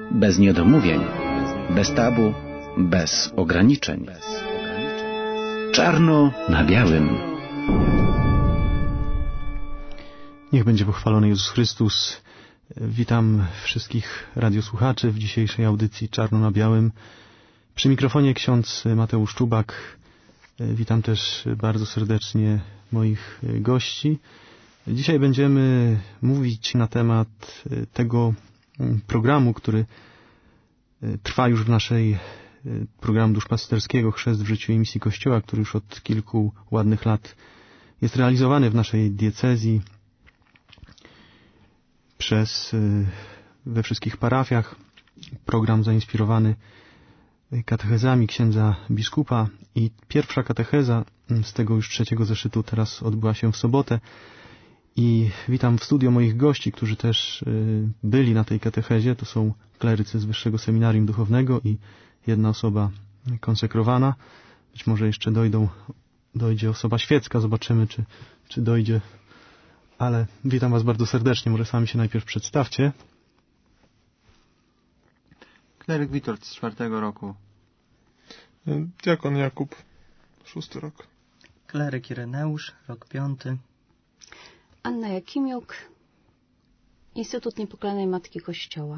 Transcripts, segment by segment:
Bez niedomówień, bez tabu, bez ograniczeń. Czarno na białym. Niech będzie pochwalony Jezus Chrystus. Witam wszystkich radiosłuchaczy w dzisiejszej audycji Czarno na białym. Przy mikrofonie ksiądz Mateusz Czubak. Witam też bardzo serdecznie moich gości. Dzisiaj będziemy mówić na temat tego programu, który trwa już w naszej programu duszpasterskiego Chrzest w życiu i misji Kościoła, który już od kilku ładnych lat jest realizowany w naszej diecezji we wszystkich parafiach. Program zainspirowany katechezami księdza biskupa i pierwsza katecheza z tego już trzeciego zeszytu teraz odbyła się w sobotę. I witam w studio moich gości, którzy też byli na tej katechezie. To są klerycy z Wyższego Seminarium Duchownego i jedna osoba konsekrowana. Być może jeszcze dojdzie osoba świecka. Zobaczymy, czy dojdzie. Ale witam Was bardzo serdecznie. Może sami się najpierw przedstawcie. Kleryk Witold z 4. roku. Diakon Jakub, 6. rok. Kleryk Ireneusz, rok 5. Anna Jakimiuk, Instytut Niepokalanej Matki Kościoła.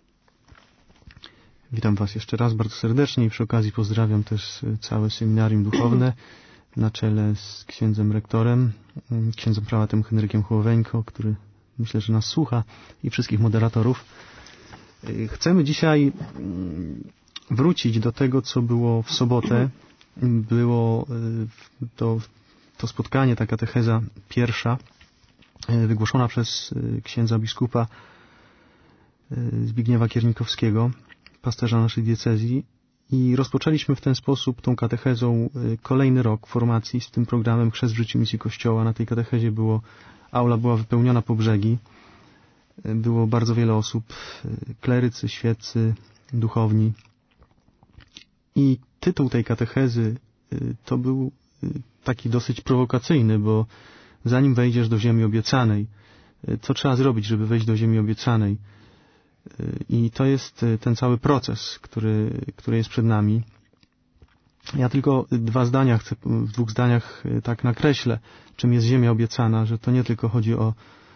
Witam Was jeszcze raz bardzo serdecznie i przy okazji pozdrawiam też całe seminarium duchowne na czele z księdzem rektorem, księdzem prałatem Henrykiem Hołoweńko, który myślę, że nas słucha, i wszystkich moderatorów. Chcemy dzisiaj wrócić do tego, co było w sobotę. Było to spotkanie, ta katecheza pierwsza, wygłoszona przez księdza biskupa Zbigniewa Kiernikowskiego, pasterza naszej diecezji, i rozpoczęliśmy w ten sposób tą katechezą kolejny rok formacji z tym programem Chrzest w życiu misji Kościoła. Na tej katechezie aula była wypełniona po brzegi. Było bardzo wiele osób, klerycy, świeccy, duchowni. I tytuł tej katechezy to był taki dosyć prowokacyjny, bo zanim wejdziesz do ziemi obiecanej, co trzeba zrobić, żeby wejść do ziemi obiecanej? I to jest ten cały proces, który jest przed nami. Ja tylko w 2 zdaniach tak nakreślę, czym jest ziemia obiecana, że to nie tylko chodzi o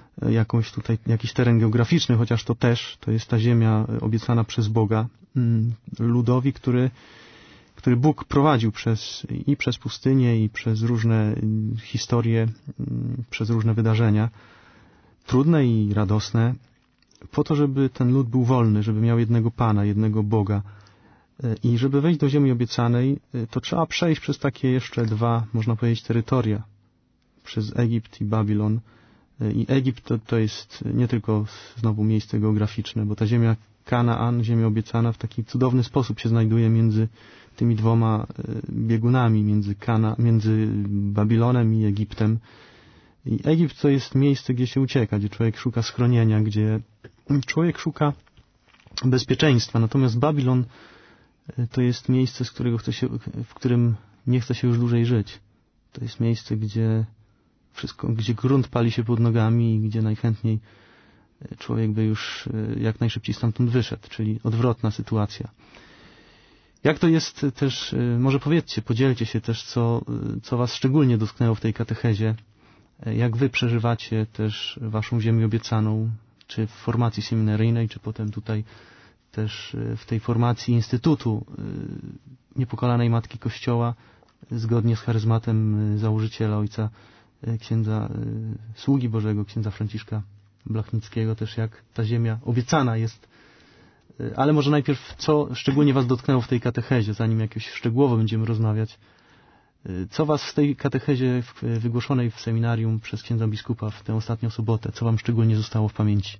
jakiś teren geograficzny, chociaż to też, to jest ta ziemia obiecana przez Boga, ludowi, który Bóg prowadził przez pustynię i przez różne historie, przez różne wydarzenia, trudne i radosne, po to, żeby ten lud był wolny, żeby miał jednego Pana, jednego Boga. I żeby wejść do ziemi obiecanej, to trzeba przejść przez takie jeszcze 2, można powiedzieć, terytoria. Przez Egipt i Babilon. I Egipt to jest nie tylko znowu miejsce geograficzne, bo ta ziemia Kanaan, ziemia obiecana, w taki cudowny sposób się znajduje między tymi 2 biegunami, między Babilonem i Egiptem. I Egipt to jest miejsce, gdzie się ucieka, gdzie człowiek szuka schronienia, gdzie człowiek szuka bezpieczeństwa. Natomiast Babilon to jest miejsce, w którym nie chce się już dłużej żyć. To jest miejsce, gdzie grunt pali się pod nogami i gdzie najchętniej człowiek by już jak najszybciej stamtąd wyszedł, czyli odwrotna sytuacja. Jak to jest też, może powiedzcie, podzielcie się też, co Was szczególnie dotknęło w tej katechezie, jak Wy przeżywacie też Waszą ziemię obiecaną, czy w formacji seminaryjnej, czy potem tutaj też w tej formacji Instytutu Niepokalanej Matki Kościoła, zgodnie z charyzmatem założyciela ojca księdza sługi Bożego, księdza Franciszka Blachnickiego, też jak ta ziemia obiecana jest. Ale może najpierw, co szczególnie Was dotknęło w tej katechezie, zanim jakoś szczegółowo będziemy rozmawiać. Co Was w tej katechezie wygłoszonej w seminarium przez księdza biskupa w tę ostatnią sobotę, co Wam szczególnie zostało w pamięci?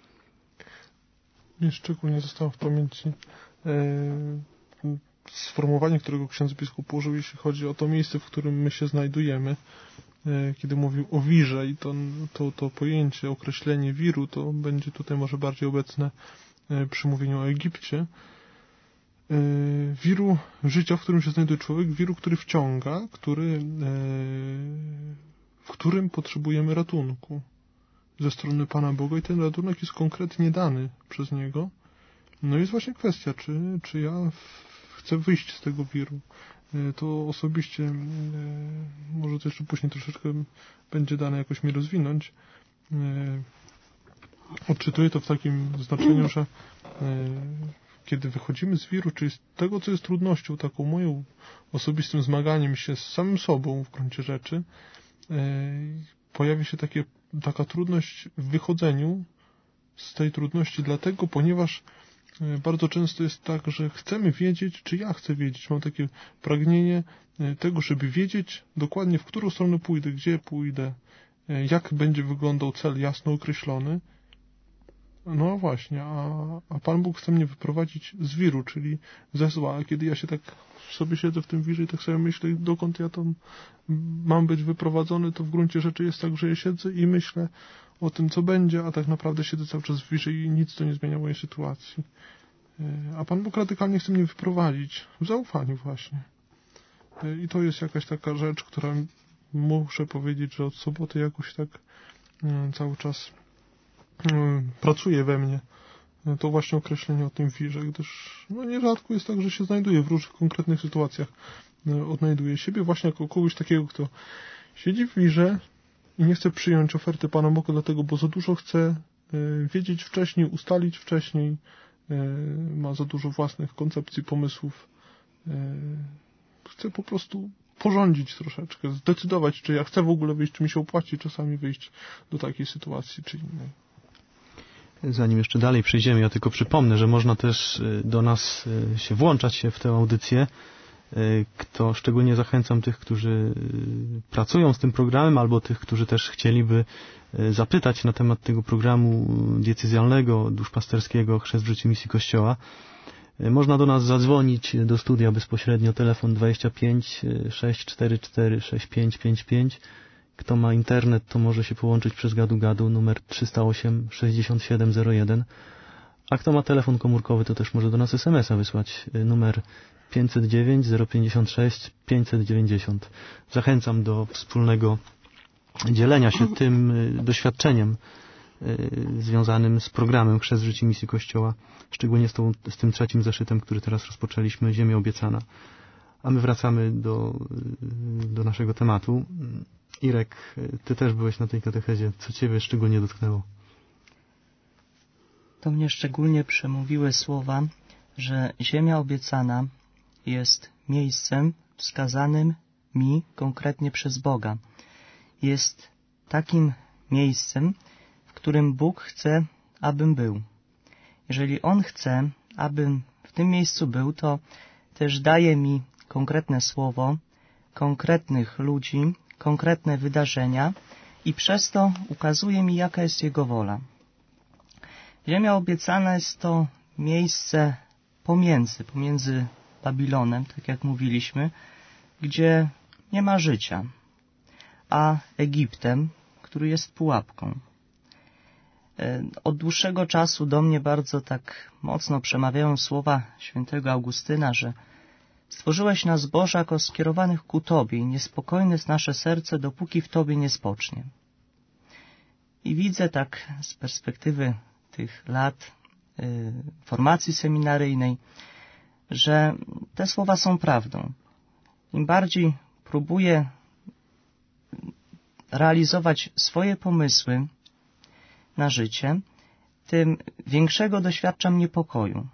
Mnie szczególnie zostało w pamięci sformułowanie, którego ksiądz biskup użył, jeśli chodzi o to miejsce, w którym my się znajdujemy, kiedy mówił o wirze, i to pojęcie, określenie wiru, to będzie tutaj może bardziej obecne przy mówieniu o Egipcie. Wiru życia, w którym się znajduje człowiek, wiru, który wciąga, w którym potrzebujemy ratunku ze strony Pana Boga, i ten ratunek jest konkretnie dany przez Niego No jest właśnie kwestia, czy ja chcę wyjść z tego wiru. To osobiście, może to jeszcze później troszeczkę będzie dane jakoś mi rozwinąć. Odczytuję to w takim znaczeniu, że kiedy wychodzimy z wiru, czyli z tego, co jest trudnością, taką moją osobistym zmaganiem się z samym sobą w gruncie rzeczy, pojawi się taka trudność w wychodzeniu z tej trudności, dlatego, ponieważ bardzo często jest tak, że chcemy wiedzieć, czy ja chcę wiedzieć. Mam takie pragnienie tego, żeby wiedzieć dokładnie, w którą stronę pójdę, gdzie pójdę, jak będzie wyglądał cel jasno określony. No właśnie, a Pan Bóg chce mnie wyprowadzić z wiru, czyli ze zła. A kiedy ja się tak sobie siedzę w tym wirze i tak sobie myślę, dokąd ja tam mam być wyprowadzony, to w gruncie rzeczy jest tak, że ja siedzę i myślę o tym, co będzie, a tak naprawdę siedzę cały czas w wirze i nic to nie zmienia mojej sytuacji. A Pan Bóg radykalnie chce mnie wyprowadzić w zaufaniu właśnie. I to jest jakaś taka rzecz, która muszę powiedzieć, że od soboty jakoś tak cały czas pracuje we mnie. To właśnie określenie o tym wirze, gdyż nierzadko jest tak, że się znajduję w różnych konkretnych sytuacjach. Odnajduję siebie właśnie jako kogoś takiego, kto siedzi w wirze i nie chce przyjąć oferty Pana Boga dlatego, bo za dużo chce wiedzieć wcześniej, ustalić wcześniej, ma za dużo własnych koncepcji, pomysłów. Chce po prostu porządzić troszeczkę, zdecydować, czy ja chcę w ogóle wyjść, czy mi się opłaci czasami wyjść do takiej sytuacji, czy innej. Zanim jeszcze dalej przejdziemy, ja tylko przypomnę, że można też do nas się włączać się w tę audycję. Kto szczególnie zachęcam tych, którzy pracują z tym programem, albo tych, którzy też chcieliby zapytać na temat tego programu diecezjalnego, duszpasterskiego Chrzest w życiu misji Kościoła. Można do nas zadzwonić do studia bezpośrednio, telefon 25 644 6555. Kto ma internet, to może się połączyć przez gadu-gadu numer 308 6701. A kto ma telefon komórkowy, to też może do nas SMS-a wysłać numer 509 056 590. Zachęcam do wspólnego dzielenia się tym doświadczeniem związanym z programem Chrzest w życiu misji Kościoła, szczególnie z tym trzecim zeszytem, który teraz rozpoczęliśmy, Ziemia obiecana. A my wracamy do naszego tematu. Irek, ty też byłeś na tej katechezie. Co ciebie szczególnie dotknęło? Do mnie szczególnie przemówiły słowa, że ziemia obiecana jest miejscem wskazanym mi konkretnie przez Boga. Jest takim miejscem, w którym Bóg chce, abym był. Jeżeli On chce, abym w tym miejscu był, to też daje mi konkretne słowo, konkretnych ludzi, konkretne wydarzenia i przez to ukazuje mi, jaka jest Jego wola. Ziemia obiecana jest to miejsce pomiędzy Babilonem, tak jak mówiliśmy, gdzie nie ma życia, a Egiptem, który jest pułapką. Od dłuższego czasu do mnie bardzo tak mocno przemawiają słowa świętego Augustyna, że stworzyłeś nas, Boże, jako skierowanych ku Tobie i niespokojne jest nasze serce, dopóki w Tobie nie spocznie. I widzę tak z perspektywy tych lat formacji seminaryjnej, że te słowa są prawdą. Im bardziej próbuję realizować swoje pomysły na życie, tym większego doświadczam niepokoju.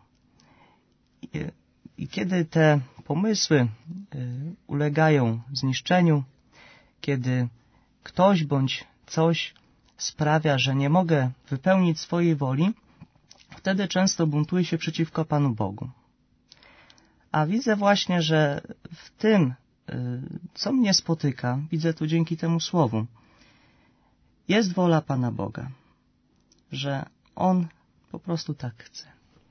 I kiedy te pomysły ulegają zniszczeniu, kiedy ktoś bądź coś sprawia, że nie mogę wypełnić swojej woli, wtedy często buntuję się przeciwko Panu Bogu. A widzę właśnie, że w tym, co mnie spotyka, widzę tu dzięki temu słowu, jest wola Pana Boga, że On po prostu tak chce.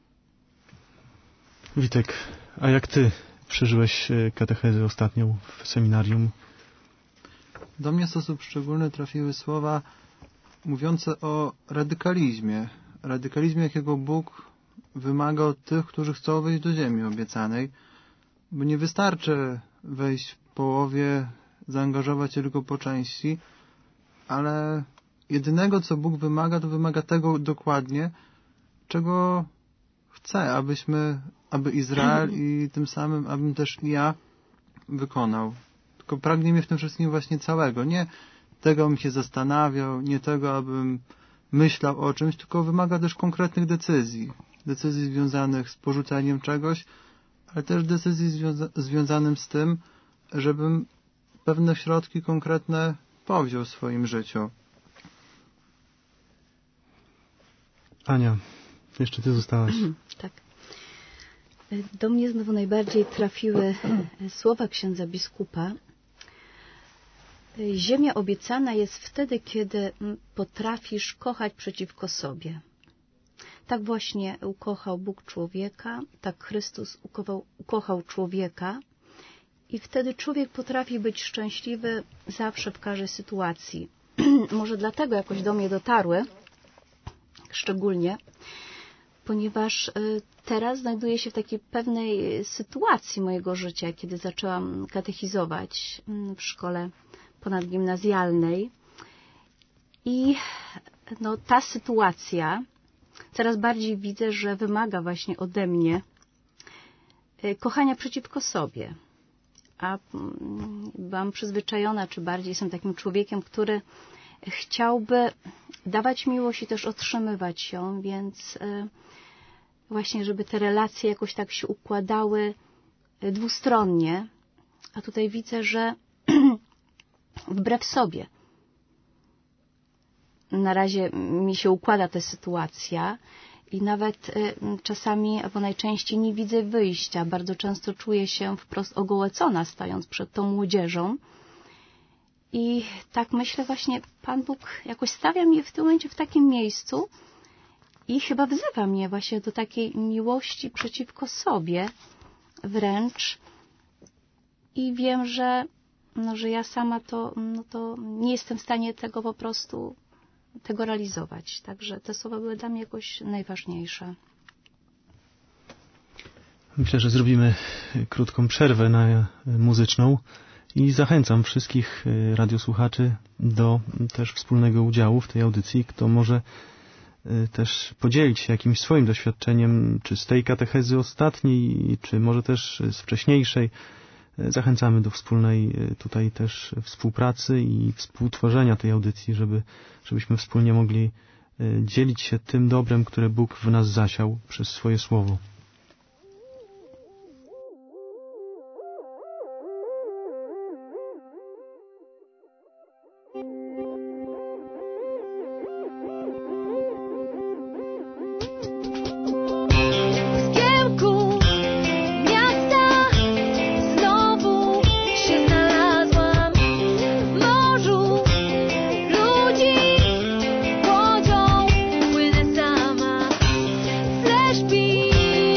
Witek, a jak ty przeżyłeś katechezę ostatnią w seminarium? Do mnie w sposób szczególny trafiły słowa mówiące o radykalizmie. Radykalizmie, jakiego Bóg wymaga od tych, którzy chcą wejść do ziemi obiecanej, bo nie wystarczy wejść w połowie, zaangażować się tylko po części, ale jedynego, co Bóg wymaga, to wymaga tego dokładnie, czego chce, aby Izrael i tym samym, abym też i ja wykonał. Tylko pragnie mnie w tym wszystkim właśnie całego. Nie tego, abym się zastanawiał, nie tego, abym myślał o czymś, tylko wymaga też konkretnych decyzji. Decyzji związanych z porzuceniem czegoś, ale też decyzji związanych z tym, żebym pewne środki konkretne powziął w swoim życiu. Ania, jeszcze ty zostałaś. Tak. Do mnie znowu najbardziej trafiły słowa księdza biskupa. Ziemia obiecana jest wtedy, kiedy potrafisz kochać przeciwko sobie. Tak właśnie ukochał Bóg człowieka, tak Chrystus ukochał człowieka i wtedy człowiek potrafi być szczęśliwy zawsze, w każdej sytuacji. Może dlatego jakoś do mnie dotarły, szczególnie, ponieważ teraz znajduję się w takiej pewnej sytuacji mojego życia, kiedy zaczęłam katechizować w szkole ponadgimnazjalnej i ta sytuacja coraz bardziej widzę, że wymaga właśnie ode mnie kochania przeciwko sobie. A byłam przyzwyczajona, czy bardziej jestem takim człowiekiem, który chciałby dawać miłość i też otrzymywać ją, więc właśnie, żeby te relacje jakoś tak się układały dwustronnie. A tutaj widzę, że wbrew sobie na razie mi się układa ta sytuacja i nawet czasami, albo najczęściej nie widzę wyjścia. Bardzo często czuję się wprost ogołocona, stając przed tą młodzieżą. I tak myślę właśnie, Pan Bóg jakoś stawia mnie w tym momencie w takim miejscu i chyba wzywa mnie właśnie do takiej miłości przeciwko sobie wręcz. I wiem, że ja sama to nie jestem w stanie tego po prostu realizować. Także te słowa były dla mnie jakoś najważniejsze. Myślę, że zrobimy krótką przerwę muzyczną i zachęcam wszystkich radiosłuchaczy do też wspólnego udziału w tej audycji, kto może też podzielić się jakimś swoim doświadczeniem, czy z tej katechezy ostatniej, czy może też z wcześniejszej. Zachęcamy do wspólnej tutaj też współpracy i współtworzenia tej audycji, żebyśmy wspólnie mogli dzielić się tym dobrem, które Bóg w nas zasiał przez swoje słowo. Be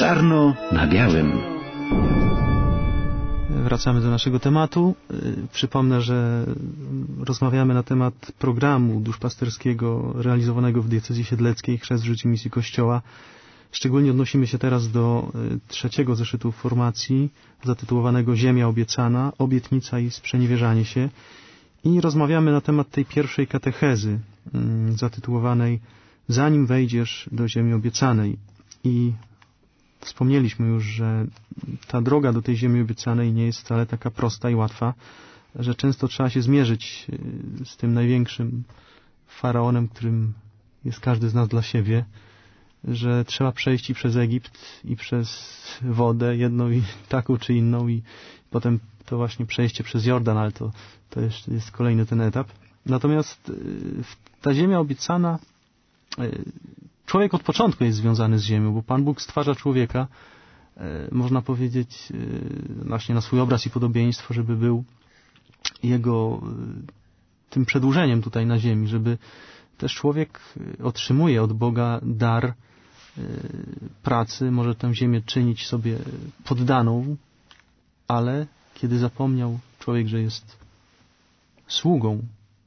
Czarno na białym. Wracamy do naszego tematu. Przypomnę, że rozmawiamy na temat programu duszpasterskiego realizowanego w diecezji siedleckiej Chrzest w życiu misji Kościoła. Szczególnie odnosimy się teraz do trzeciego zeszytu formacji zatytułowanego Ziemia obiecana, obietnica i sprzeniewierzanie się. I rozmawiamy na temat tej pierwszej katechezy zatytułowanej Zanim wejdziesz do ziemi obiecanej. I wspomnieliśmy już, że ta droga do tej ziemi obiecanej nie jest wcale taka prosta i łatwa, że często trzeba się zmierzyć z tym największym faraonem, którym jest każdy z nas dla siebie, że trzeba przejść i przez Egipt, i przez wodę, jedną i taką czy inną, i potem to właśnie przejście przez Jordan, ale to jeszcze jest kolejny ten etap. Natomiast ta ziemia obiecana, człowiek od początku jest związany z ziemią, bo Pan Bóg stwarza człowieka, można powiedzieć, właśnie na swój obraz i podobieństwo, żeby był jego tym przedłużeniem tutaj na ziemi, żeby też człowiek otrzymuje od Boga dar pracy, może tę ziemię czynić sobie poddaną, ale kiedy zapomniał człowiek, że jest sługą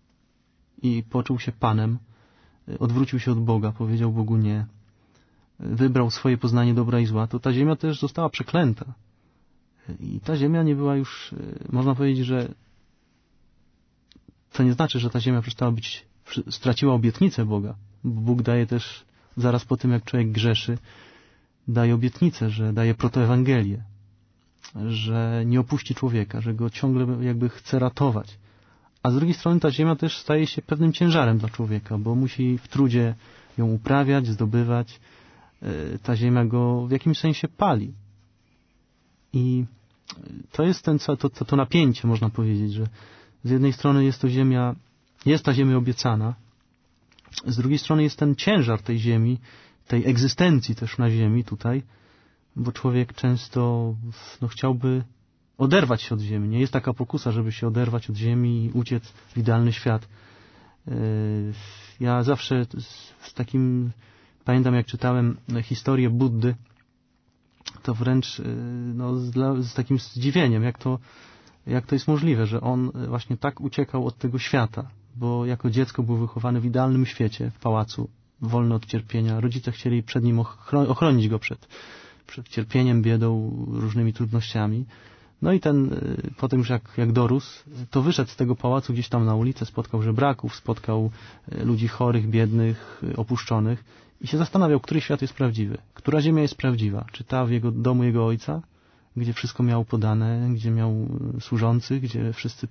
i poczuł się Panem, odwrócił się od Boga, powiedział Bogu nie, wybrał swoje poznanie dobra i zła, to ta ziemia też została przeklęta. I ta ziemia nie była już, można powiedzieć, że to nie znaczy, że ta ziemia przestała być, straciła obietnicę Boga. Bo Bóg daje też, zaraz po tym jak człowiek grzeszy, daje obietnicę, że daje protoewangelię, że nie opuści człowieka, że go ciągle jakby chce ratować. A z drugiej strony ta ziemia też staje się pewnym ciężarem dla człowieka, bo musi w trudzie ją uprawiać, zdobywać. Ta ziemia go w jakimś sensie pali. I to jest to napięcie, można powiedzieć, że z jednej strony jest ta ziemia obiecana, z drugiej strony jest ten ciężar tej ziemi, tej egzystencji też na ziemi tutaj, bo człowiek często chciałby oderwać się od ziemi. Nie jest taka pokusa, żeby się oderwać od ziemi i uciec w idealny świat. Ja zawsze pamiętam jak czytałem historię Buddy, to wręcz z takim zdziwieniem, jak to jest możliwe, że on właśnie tak uciekał od tego świata, bo jako dziecko był wychowany w idealnym świecie, w pałacu, wolny od cierpienia. Rodzice chcieli przed nim ochronić go przed cierpieniem, biedą, różnymi trudnościami. No i potem już jak dorósł, to wyszedł z tego pałacu gdzieś tam na ulicę, spotkał żebraków, spotkał ludzi chorych, biednych, opuszczonych i się zastanawiał, który świat jest prawdziwy, która ziemia jest prawdziwa. Czy ta w domu jego ojca, gdzie wszystko miał podane, gdzie miał służących, gdzie wszyscy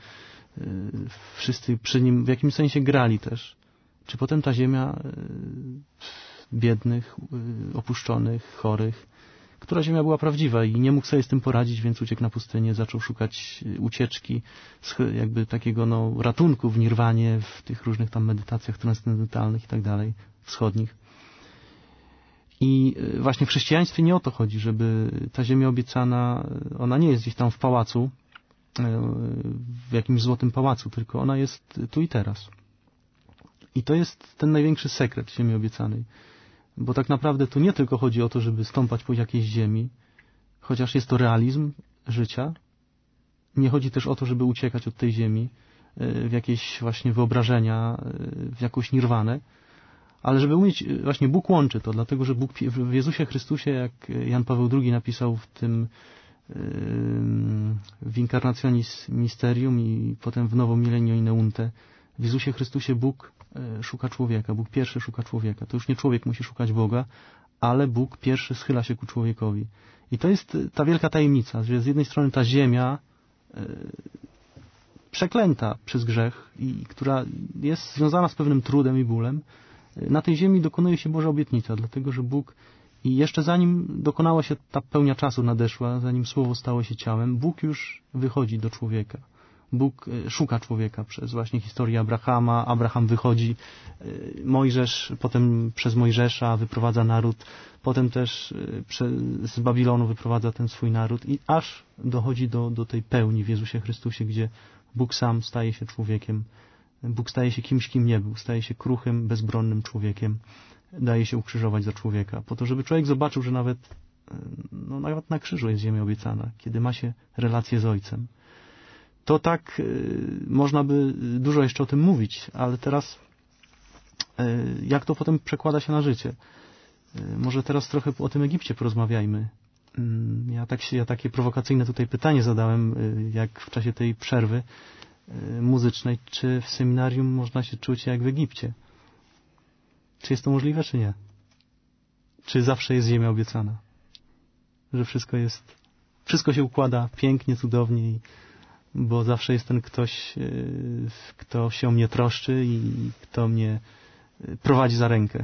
przy nim w jakimś sensie grali też. Czy potem ta ziemia biednych, opuszczonych, chorych, która ziemia była prawdziwa i nie mógł sobie z tym poradzić, więc uciekł na pustynię, zaczął szukać ucieczki, jakby takiego ratunku w nirwanie, w tych różnych tam medytacjach transcendentalnych i tak dalej, wschodnich. I właśnie w chrześcijaństwie nie o to chodzi, żeby ta ziemia obiecana, ona nie jest gdzieś tam w pałacu, w jakimś złotym pałacu, tylko ona jest tu i teraz. I to jest ten największy sekret ziemi obiecanej. Bo tak naprawdę tu nie tylko chodzi o to, żeby stąpać po jakiejś ziemi, chociaż jest to realizm życia. Nie chodzi też o to, żeby uciekać od tej ziemi w jakieś właśnie wyobrażenia, w jakąś nirwanę, ale żeby umieć, właśnie Bóg łączy to, dlatego że Bóg w Jezusie Chrystusie, jak Jan Paweł II napisał w Incarnationis Mysterium i potem w Novo Millennio in Eunte, w Jezusie Chrystusie Bóg szuka człowieka, Bóg pierwszy szuka człowieka. To już nie człowiek musi szukać Boga, ale Bóg pierwszy schyla się ku człowiekowi. I to jest ta wielka tajemnica, że z jednej strony ta ziemia przeklęta przez grzech i która jest związana z pewnym trudem i bólem, na tej ziemi dokonuje się Boża obietnica, dlatego że Bóg, i jeszcze zanim dokonała się ta pełnia czasu nadeszła, zanim Słowo stało się ciałem, Bóg już wychodzi do człowieka. Bóg szuka człowieka przez właśnie historię Abrahama. Abraham wychodzi, Mojżesz, potem przez Mojżesza wyprowadza naród, potem też z Babilonu wyprowadza ten swój naród i aż dochodzi do tej pełni w Jezusie Chrystusie, gdzie Bóg sam staje się człowiekiem. Bóg staje się kimś, kim nie był. Staje się kruchym, bezbronnym człowiekiem. Daje się ukrzyżować za człowieka. Po to, żeby człowiek zobaczył, że nawet no nawet na krzyżu jest ziemia obiecana, kiedy ma się relację z Ojcem. To tak, można by dużo jeszcze o tym mówić, ale teraz jak to potem przekłada się na życie? Może teraz trochę o tym Egipcie porozmawiajmy. Ja takie prowokacyjne tutaj pytanie zadałem, jak w czasie tej przerwy muzycznej, czy w seminarium można się czuć jak w Egipcie? Czy jest to możliwe, czy nie? Czy zawsze jest ziemia obiecana? Że wszystko się układa pięknie, cudownie, bo zawsze jest ten ktoś, kto się o mnie troszczy i kto mnie prowadzi za rękę.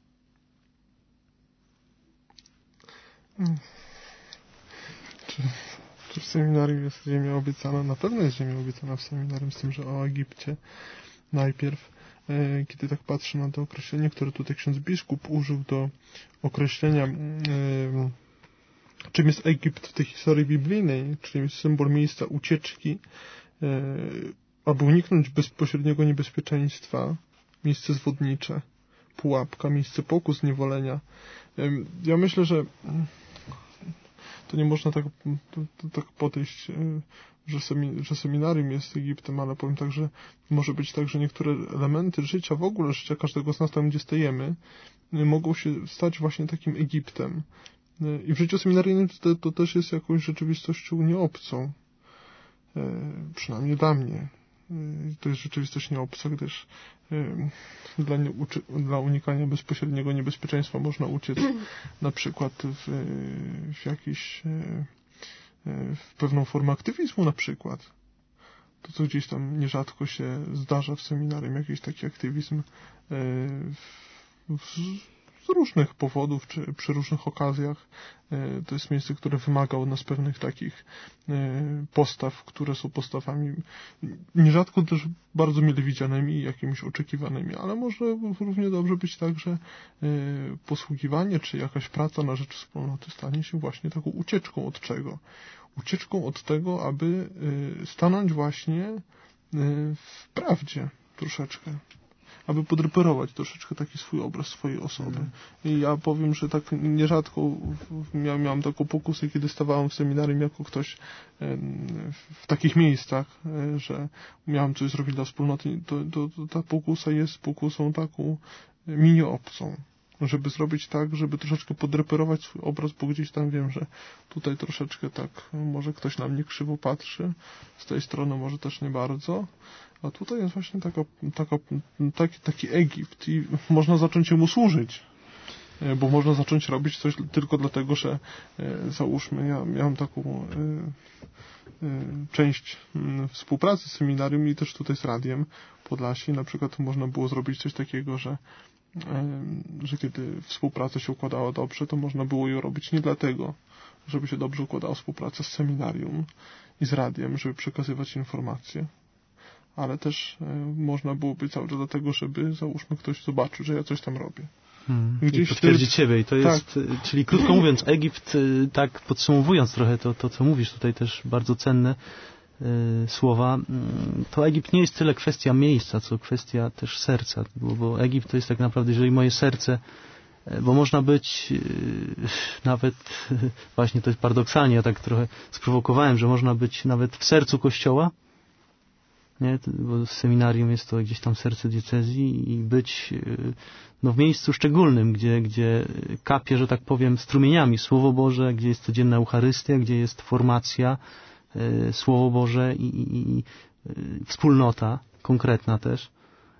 Czy w seminarium jest ziemia obiecana? Na pewno jest ziemia obiecana w seminarium, z tym, że o Egipcie najpierw, kiedy tak patrzę na to określenie, które tutaj ksiądz biskup użył do określenia, czym jest Egipt w tej historii biblijnej, czyli jest symbol miejsca ucieczki, aby uniknąć bezpośredniego niebezpieczeństwa, miejsce zwodnicze, pułapka, miejsce pokus, niewolenia. Ja myślę, że to nie można tak podejść, że seminarium jest Egiptem, ale powiem tak, że może być tak, że niektóre elementy życia, w ogóle życia każdego z nas tam, gdzie stajemy, mogą się stać właśnie takim Egiptem. I w życiu seminaryjnym to też jest jakąś rzeczywistością nieobcą. Przynajmniej dla mnie. To jest rzeczywistość nieobca, gdyż dla unikania bezpośredniego niebezpieczeństwa można uciec na przykład w pewną formę aktywizmu na przykład. To, co gdzieś tam nierzadko się zdarza w seminarium, jakiś taki aktywizm z różnych powodów, czy przy różnych okazjach. To jest miejsce, które wymaga od nas pewnych takich postaw, które są postawami nierzadko też bardzo mile widzianymi i jakimiś oczekiwanymi, ale może równie dobrze być tak, że posługiwanie, czy jakaś praca na rzecz wspólnoty stanie się właśnie taką ucieczką od czego? Ucieczką od tego, aby stanąć właśnie w prawdzie troszeczkę. Aby podreperować troszeczkę taki swój obraz swojej osoby. I ja powiem, że tak nierzadko miałem taką pokusę, kiedy stawałem w seminarium jako ktoś w takich miejscach, że miałem coś zrobić dla wspólnoty, to ta pokusa jest pokusą taką mini-obcą. Żeby zrobić tak, żeby troszeczkę podreperować swój obraz, bo gdzieś tam wiem, że tutaj troszeczkę tak może ktoś na mnie krzywo patrzy, z tej strony może też nie bardzo, a tutaj jest właśnie taki Egipt i można zacząć mu służyć, bo można zacząć robić coś tylko dlatego, że załóżmy, ja miałem taką część współpracy z seminarium i też tutaj z Radiem Podlasie, na przykład można było zrobić coś takiego, że kiedy współpraca się układała dobrze, to można było ją robić nie dlatego, żeby się dobrze układała współpraca z seminarium i z radiem, żeby przekazywać informacje, ale też można byłoby cały czas dlatego, żeby załóżmy ktoś zobaczył, że ja coś tam robię. Gdzieś potwierdzi Ciebie. I to jest, tak. Czyli krótko mówiąc, Egipt, tak podsumowując trochę to, co mówisz tutaj też bardzo cenne słowa, to Egipt nie jest tyle kwestia miejsca, co kwestia też serca, bo Egipt to jest tak naprawdę, jeżeli moje serce, bo można być nawet, właśnie to jest paradoksalnie, ja tak trochę sprowokowałem, że można być nawet w sercu Kościoła, nie? Bo seminarium jest to gdzieś tam serce diecezji i być w miejscu szczególnym, gdzie kapie, że tak powiem, strumieniami Słowo Boże, gdzie jest codzienna Eucharystia, gdzie jest formacja, Słowo Boże i wspólnota konkretna też,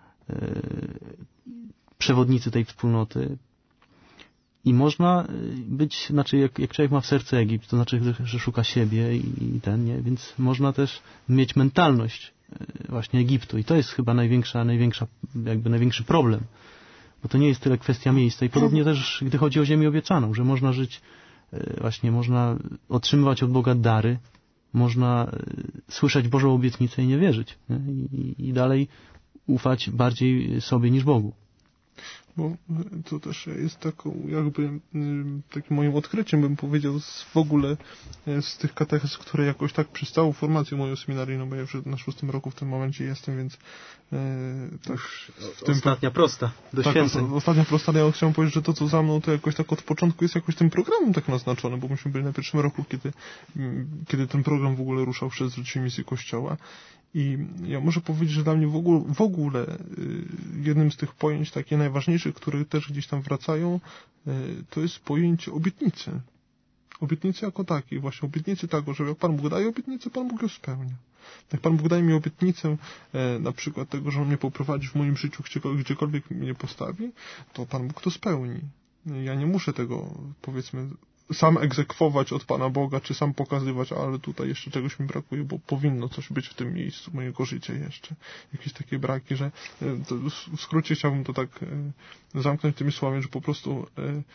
przewodnicy tej wspólnoty. I można być, znaczy jak człowiek ma w sercu Egipt, to znaczy, że szuka siebie i nie? Więc można też mieć mentalność właśnie Egiptu i to jest chyba największy problem, bo to nie jest tyle kwestia miejsca i podobnie też, gdy chodzi o ziemię obiecaną, że można żyć, właśnie można otrzymywać od Boga dary, można słyszeć Bożą obietnicę i nie wierzyć, nie? I dalej ufać bardziej sobie niż Bogu. Bo to też jest taką jakby takim moim odkryciem, bym powiedział, w ogóle z tych katechez, które jakoś tak przez całą formację moją seminaryjną, bo ja już na 6. roku w tym momencie jestem, więc tak w tym ostatnia prosta do tak, święceń. Ostatnia prosta, ale ja chciałem powiedzieć, że to, co za mną, to jakoś tak od początku jest jakoś tym programem tak naznaczone, bo myśmy byli na 1. roku, kiedy ten program w ogóle ruszał przez życie misji Kościoła. I ja muszę powiedzieć, że dla mnie w ogóle jednym z tych pojęć takich najważniejszych, które też gdzieś tam wracają, to jest pojęcie obietnicy. Obietnicy jako takiej, właśnie obietnicy tego, że jak Pan Bóg daje obietnicę, Pan Bóg ją spełnia. Jak Pan Bóg daje mi obietnicę na przykład tego, że On mnie poprowadzi w moim życiu gdziekolwiek mnie postawi, to Pan Bóg to spełni. Ja nie muszę tego, powiedzmy, sam egzekwować od Pana Boga, czy sam pokazywać, ale tutaj jeszcze czegoś mi brakuje, bo powinno coś być w tym miejscu mojego życia jeszcze. Jakieś takie braki, że w skrócie chciałbym to tak zamknąć tymi słowami, że po prostu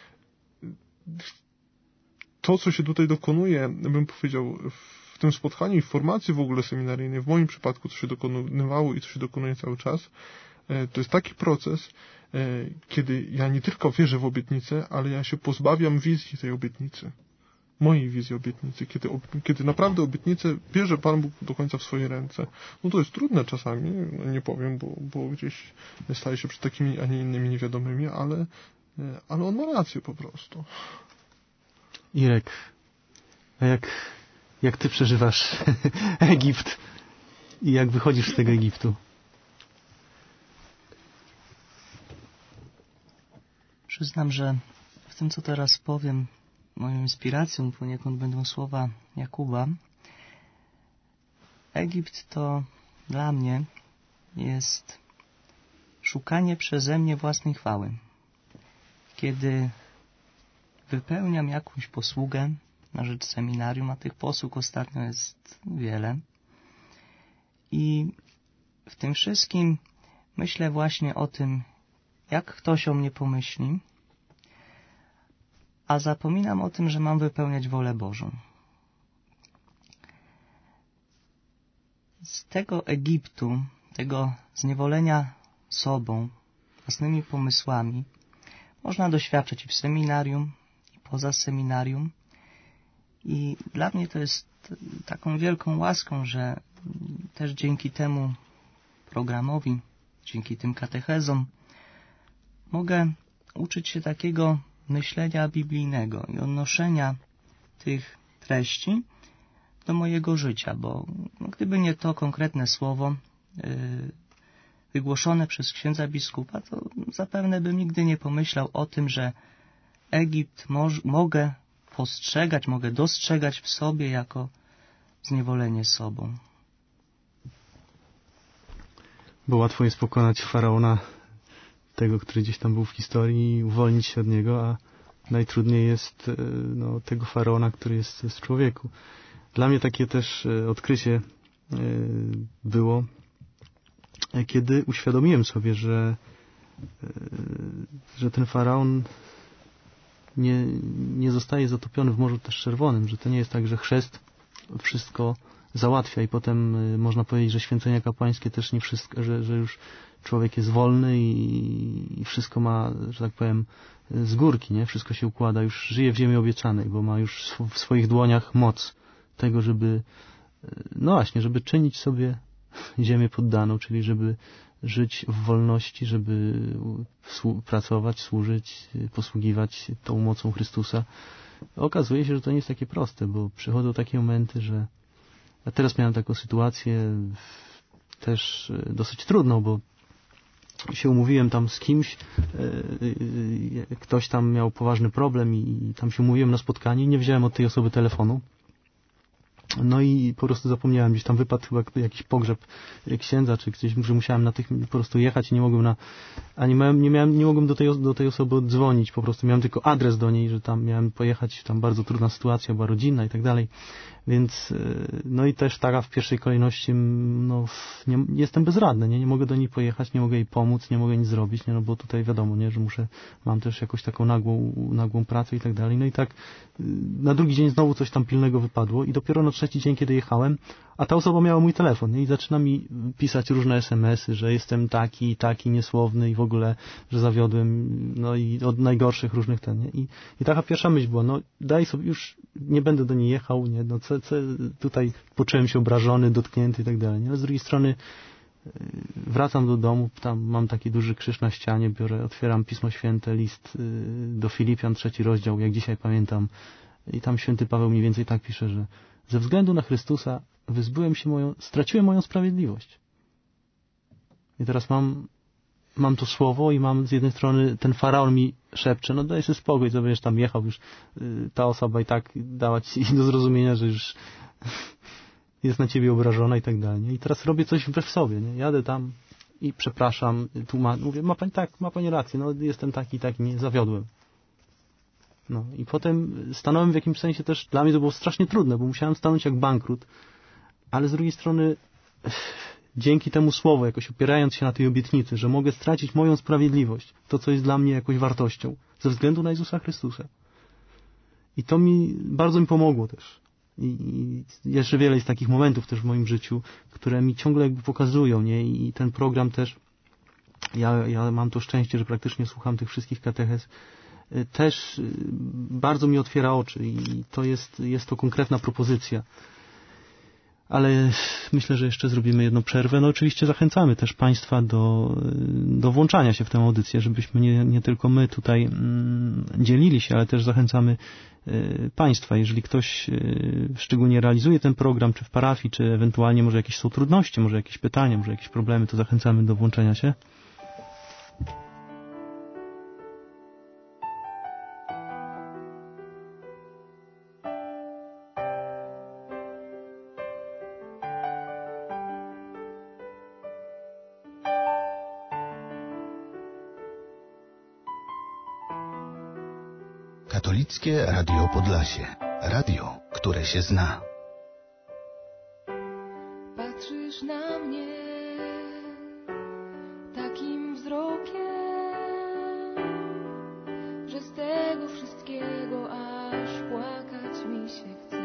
to, co się tutaj dokonuje, bym powiedział, w tym spotkaniu i w formacji w ogóle seminaryjnej, w moim przypadku, co się dokonywało i co się dokonuje cały czas, to jest taki proces, kiedy ja nie tylko wierzę w obietnicę, ale ja się pozbawiam wizji tej obietnicy. Mojej wizji obietnicy. Kiedy naprawdę obietnicę bierze Pan Bóg do końca w swoje ręce. No to jest trudne czasami, nie powiem, bo gdzieś staje się przed takimi, a nie innymi niewiadomymi, ale On ma rację po prostu. Irek, a jak ty przeżywasz Egipt i jak wychodzisz z tego Egiptu? Przyznam, że w tym, co teraz powiem, moją inspiracją poniekąd będą słowa Jakuba. Egipt to dla mnie jest szukanie przeze mnie własnej chwały. Kiedy wypełniam jakąś posługę na rzecz seminarium, a tych posług ostatnio jest wiele, i w tym wszystkim myślę właśnie o tym, jak ktoś o mnie pomyśli, a zapominam o tym, że mam wypełniać wolę Bożą. Z tego Egiptu, tego zniewolenia sobą, własnymi pomysłami, można doświadczyć i w seminarium, i poza seminarium. I dla mnie to jest taką wielką łaską, że też dzięki temu programowi, dzięki tym katechezom, mogę uczyć się takiego myślenia biblijnego i odnoszenia tych treści do mojego życia, bo gdyby nie to konkretne słowo wygłoszone przez księdza biskupa, to zapewne bym nigdy nie pomyślał o tym, że Egipt mogę postrzegać, mogę dostrzegać w sobie jako zniewolenie sobą. Bo łatwo jest pokonać faraona, tego, który gdzieś tam był w historii, i uwolnić się od niego, a najtrudniej jest tego faraona, który jest w człowieku. Dla mnie takie też odkrycie było, kiedy uświadomiłem sobie, że ten faraon nie zostaje zatopiony w Morzu też Czerwonym, że to nie jest tak, że chrzest wszystko załatwia i potem można powiedzieć, że święcenia kapłańskie też nie wszystko, że już człowiek jest wolny i wszystko ma, że tak powiem, z górki, nie? Wszystko się układa, już żyje w ziemi obiecanej, bo ma już w swoich dłoniach moc tego, żeby żeby czynić sobie ziemię poddaną, czyli żeby żyć w wolności, żeby pracować, służyć, posługiwać tą mocą Chrystusa. Okazuje się, że to nie jest takie proste, bo przychodzą takie momenty, że ja teraz miałem taką sytuację też dosyć trudną, bo się umówiłem tam z kimś, ktoś tam miał poważny problem i tam się umówiłem na spotkanie i nie wziąłem od tej osoby telefonu. No i po prostu zapomniałem, gdzieś tam wypadł chyba jakiś pogrzeb księdza, czy gdzieś, że musiałem natychmiast po prostu jechać i nie mogłem nie mogłem do tej osoby odzwonić, po prostu miałem tylko adres do niej, że tam miałem pojechać, tam bardzo trudna sytuacja była rodzinna i tak dalej. Więc, no i też taka w pierwszej kolejności, no, nie jestem bezradny, nie mogę do niej pojechać, nie mogę jej pomóc, nie mogę nic zrobić, nie, no bo tutaj wiadomo, nie, że mam też jakąś taką nagłą pracę i tak dalej. No i tak na drugi dzień znowu coś tam pilnego wypadło i dopiero na trzeci dzień, kiedy jechałem, a ta osoba miała mój telefon, nie, i zaczyna mi pisać różne SMS-y, że jestem taki niesłowny i w ogóle, że zawiodłem, no i od najgorszych różnych nie, i taka pierwsza myśl była, no daj sobie, już nie będę do niej jechał, nie, no co tutaj poczułem się obrażony, dotknięty i tak dalej, nie, ale z drugiej strony wracam do domu, tam mam taki duży krzyż na ścianie, otwieram Pismo Święte, list do Filipian, 3 rozdział, jak dzisiaj pamiętam, i tam święty Paweł mniej więcej tak pisze, że ze względu na Chrystusa straciłem moją sprawiedliwość. I teraz mam to słowo i mam z jednej strony ten faraon mi szepcze, no daj sobie spokój, co będziesz tam jechał, już ta osoba i tak dała ci do zrozumienia, że już jest na ciebie obrażona i tak dalej. I teraz robię coś wbrew sobie, nie? Jadę tam i przepraszam, mówię, ma pani rację, no jestem taki, nie, zawiodłem. No i potem stanąłem w jakimś sensie też, dla mnie to było strasznie trudne, bo musiałem stanąć jak bankrut, ale z drugiej strony dzięki temu słowu, jakoś opierając się na tej obietnicy, że mogę stracić moją sprawiedliwość, to co jest dla mnie jakąś wartością, ze względu na Jezusa Chrystusa. I to bardzo mi pomogło też. I jeszcze wiele jest takich momentów też w moim życiu, które mi ciągle jakby pokazują, nie? I ten program też, ja mam to szczęście, że praktycznie słucham tych wszystkich katechez, też bardzo mi otwiera oczy i to jest to konkretna propozycja. Ale myślę, że jeszcze zrobimy jedną przerwę. No oczywiście zachęcamy też Państwa do włączania się w tę audycję, żebyśmy nie tylko my tutaj dzielili się, ale też zachęcamy Państwa. Jeżeli ktoś szczególnie realizuje ten program, czy w parafii, czy ewentualnie może jakieś są trudności, może jakieś pytania, może jakieś problemy, to zachęcamy do włączenia się. Katolickie Radio Podlasie. Radio, które się zna. Patrzysz na mnie takim wzrokiem, że z tego wszystkiego aż płakać mi się chce.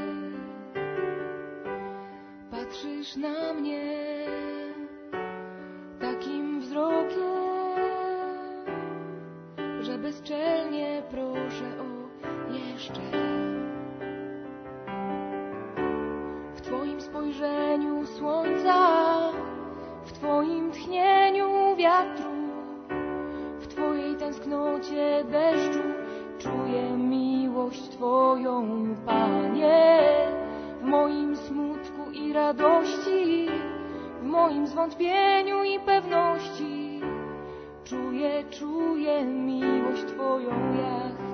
Patrzysz na mnie takim wzrokiem, że bezczelnie proszę o jeszcze. W Twoim spojrzeniu słońca, w Twoim tchnieniu wiatru, w Twojej tęsknocie deszczu czuję miłość Twoją, Panie. W moim smutku i radości, w moim zwątpieniu i pewności czuję miłość Twoją, Jahwe.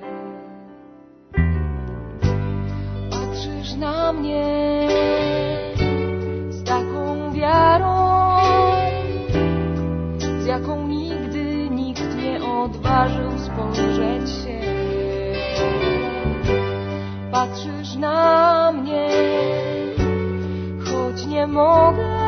Patrzysz na mnie z taką wiarą, z jaką nigdy nikt nie odważył spojrzeć się. Patrzysz na mnie, choć nie mogę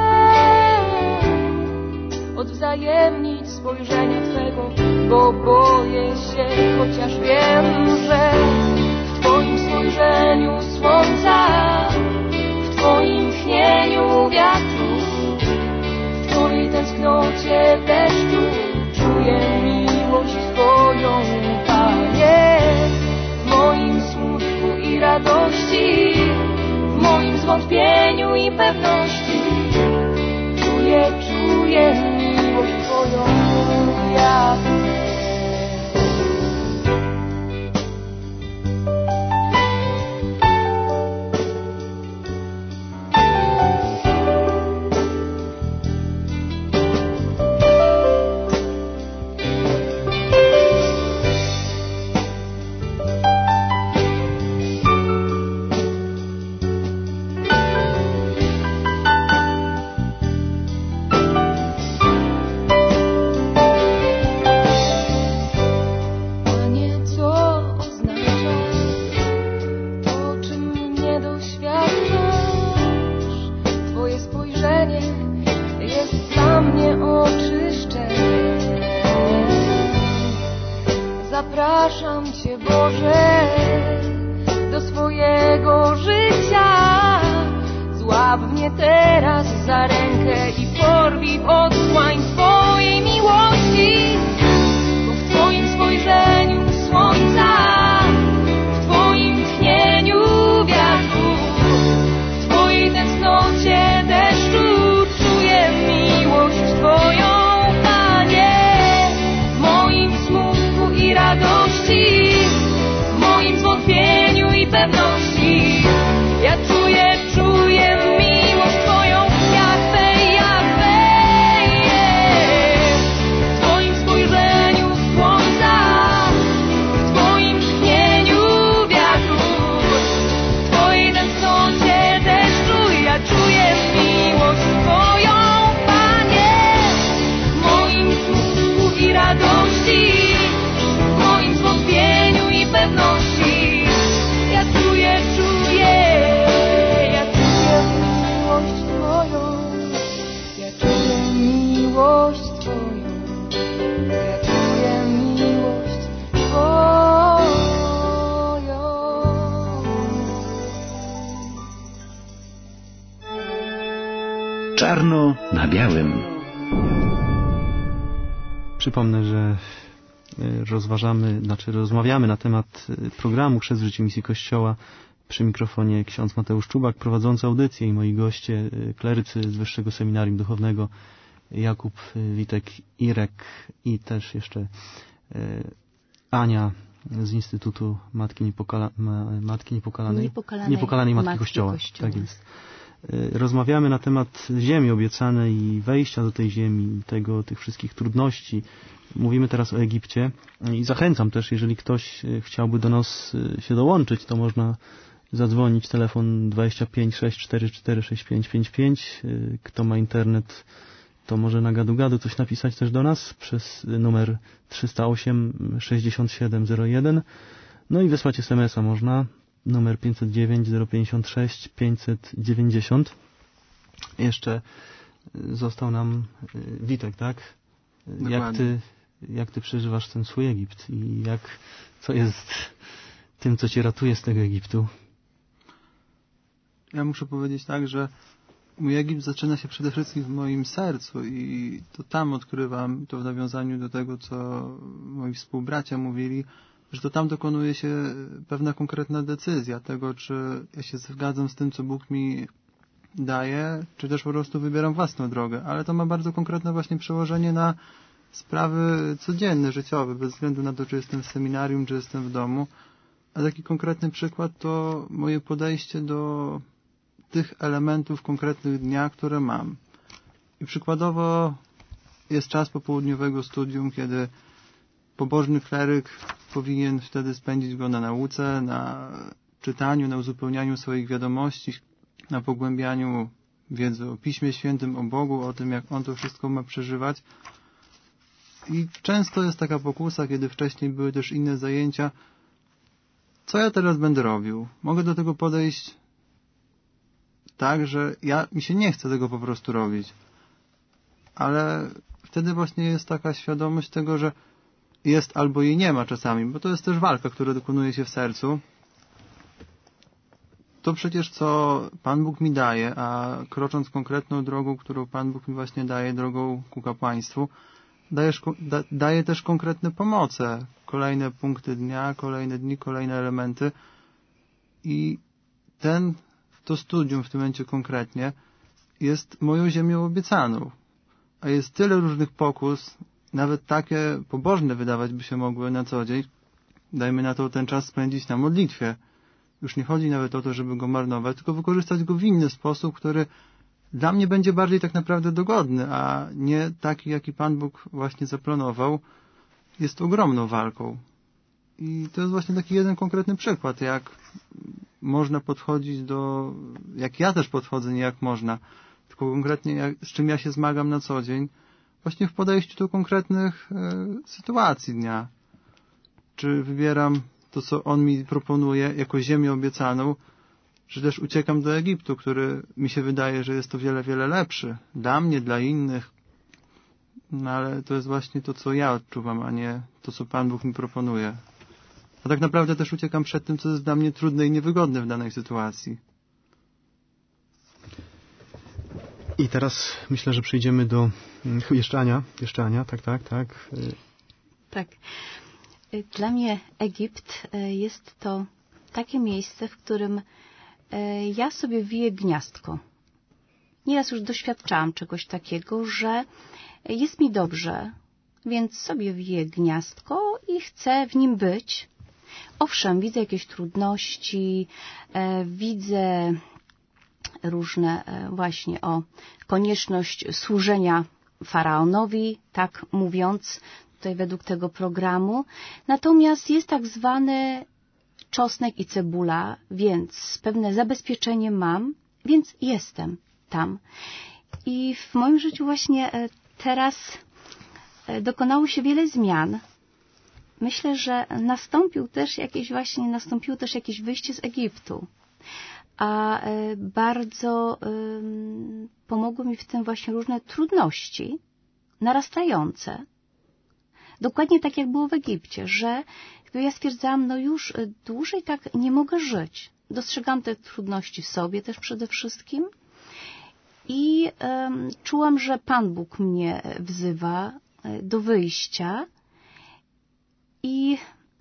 odwzajemnić spojrzenia Twego, bo boję się, chociaż wiem, że w Twoim spojrzeniu słońca, w Twoim tchnieniu wiatru, w Twojej tęsknocie deszczu czuję miłość Twoją, Panie. W moim smutku i radości, w moim zwątpieniu i pewności czuję miłość Twoją, Jahwe. Zapraszam Cię, Boże, do swojego życia. Złap mnie teraz za rękę i porwij w otchłań Twojej miłości. Bo w Twoim spojrzeniu słońca, w Twoim tchnieniu wiatru, w Twojej tęsknocie deszczu czuję miłość Twoją, Panie. W moim smutku i radości, w moim zwątpieniu i pewności, ja czuję miłość Twoją, Jahwe, Jahwe. W Twoim spojrzeniu słońca, w Twoim tchnieniu wiatru, w Twojej tęsknocie deszczu, ja czuję miłość Twoją, Panie. W moim smutku i radości, w moim zwątpieniu i pewności, ja czuję miłość Twoją, ja czuję miłość Twoją, ja czuję miłość Twoją. Czarno na białym. Przypomnę, że rozmawiamy na temat programu Chrzest w życiu misji Kościoła. Przy mikrofonie ksiądz Mateusz Czubak, prowadzący audycję, i moi goście, klerycy z Wyższego Seminarium Duchownego Jakub Witek Irek i też jeszcze Ania z Instytutu Niepokalanej Matki Kościoła. Tak jest. Rozmawiamy na temat ziemi obiecanej i wejścia do tej ziemi, tych wszystkich trudności. Mówimy teraz o Egipcie i zachęcam też, jeżeli ktoś chciałby do nas się dołączyć, to można zadzwonić, telefon 25 644 6555. Kto ma internet, to może na gadu coś napisać też do nas przez numer 308 6701. No i wysłać SMS-a można, numer 509 056 590. Jeszcze został nam Witek, tak? Jak ty przeżywasz ten swój Egipt i co jest tym, co cię ratuje z tego Egiptu? Ja muszę powiedzieć tak, że mój Egipt zaczyna się przede wszystkim w moim sercu i to tam odkrywam, to w nawiązaniu do tego, co moi współbracia mówili, że to tam dokonuje się pewna konkretna decyzja tego, czy ja się zgadzam z tym, co Bóg mi daje, czy też po prostu wybieram własną drogę. Ale to ma bardzo konkretne właśnie przełożenie na sprawy codzienne, życiowe, bez względu na to, czy jestem w seminarium, czy jestem w domu. A taki konkretny przykład to moje podejście do tych elementów konkretnych dnia, które mam. I przykładowo jest czas popołudniowego studium, kiedy pobożny kleryk powinien wtedy spędzić go na nauce, na czytaniu, na uzupełnianiu swoich wiadomości, na pogłębianiu wiedzy o Piśmie Świętym, o Bogu, o tym, jak On to wszystko ma przeżywać. I często jest taka pokusa, kiedy wcześniej były też inne zajęcia. Co ja teraz będę robił? Mogę do tego podejść tak, że mi się nie chce tego po prostu robić. Ale wtedy właśnie jest taka świadomość tego, że jest albo jej nie ma czasami, bo to jest też walka, która dokonuje się w sercu. To przecież co Pan Bóg mi daje, a krocząc konkretną drogą, którą Pan Bóg mi właśnie daje, drogą ku kapłaństwu, daje też konkretne pomoce, kolejne punkty dnia, kolejne dni, kolejne elementy i to studium w tym momencie konkretnie jest moją ziemią obiecaną. A jest tyle różnych pokus, nawet takie pobożne wydawać by się mogły na co dzień. Dajmy na to ten czas spędzić na modlitwie. Już nie chodzi nawet o to, żeby go marnować, tylko wykorzystać go w inny sposób, który dla mnie będzie bardziej tak naprawdę dogodny, a nie taki, jaki Pan Bóg właśnie zaplanował. Jest ogromną walką. I to jest właśnie taki jeden konkretny przykład, jak można podchodzić jak ja też podchodzę, nie jak można, tylko konkretnie z czym ja się zmagam na co dzień, właśnie w podejściu do konkretnych sytuacji dnia. Czy wybieram to, co On mi proponuje jako ziemię obiecaną, czy też uciekam do Egiptu, który mi się wydaje, że jest to wiele, wiele lepszy. Dla mnie, dla innych. No ale to jest właśnie to, co ja odczuwam, a nie to, co Pan Bóg mi proponuje. A tak naprawdę też uciekam przed tym, co jest dla mnie trudne i niewygodne w danej sytuacji. I teraz myślę, że przejdziemy do... Jeszcze Ania, tak. Tak. Dla mnie Egipt jest to takie miejsce, w którym ja sobie wiję gniazdko. Nieraz już doświadczałam czegoś takiego, że jest mi dobrze, więc sobie wiję gniazdko i chcę w nim być. Owszem, widzę jakieś trudności, widzę różne właśnie konieczność służenia faraonowi, tak mówiąc, tutaj według tego programu. Natomiast jest tak zwany czosnek i cebula, więc pewne zabezpieczenie mam, więc jestem tam. I w moim życiu właśnie teraz dokonało się wiele zmian. Myślę, że nastąpiło też jakieś wyjście z Egiptu. A bardzo pomogły mi w tym właśnie różne trudności narastające. Dokładnie tak jak było w Egipcie, że gdy ja stwierdzałam, no już dłużej tak nie mogę żyć. Dostrzegam te trudności w sobie też przede wszystkim i czułam, że Pan Bóg mnie wzywa do wyjścia i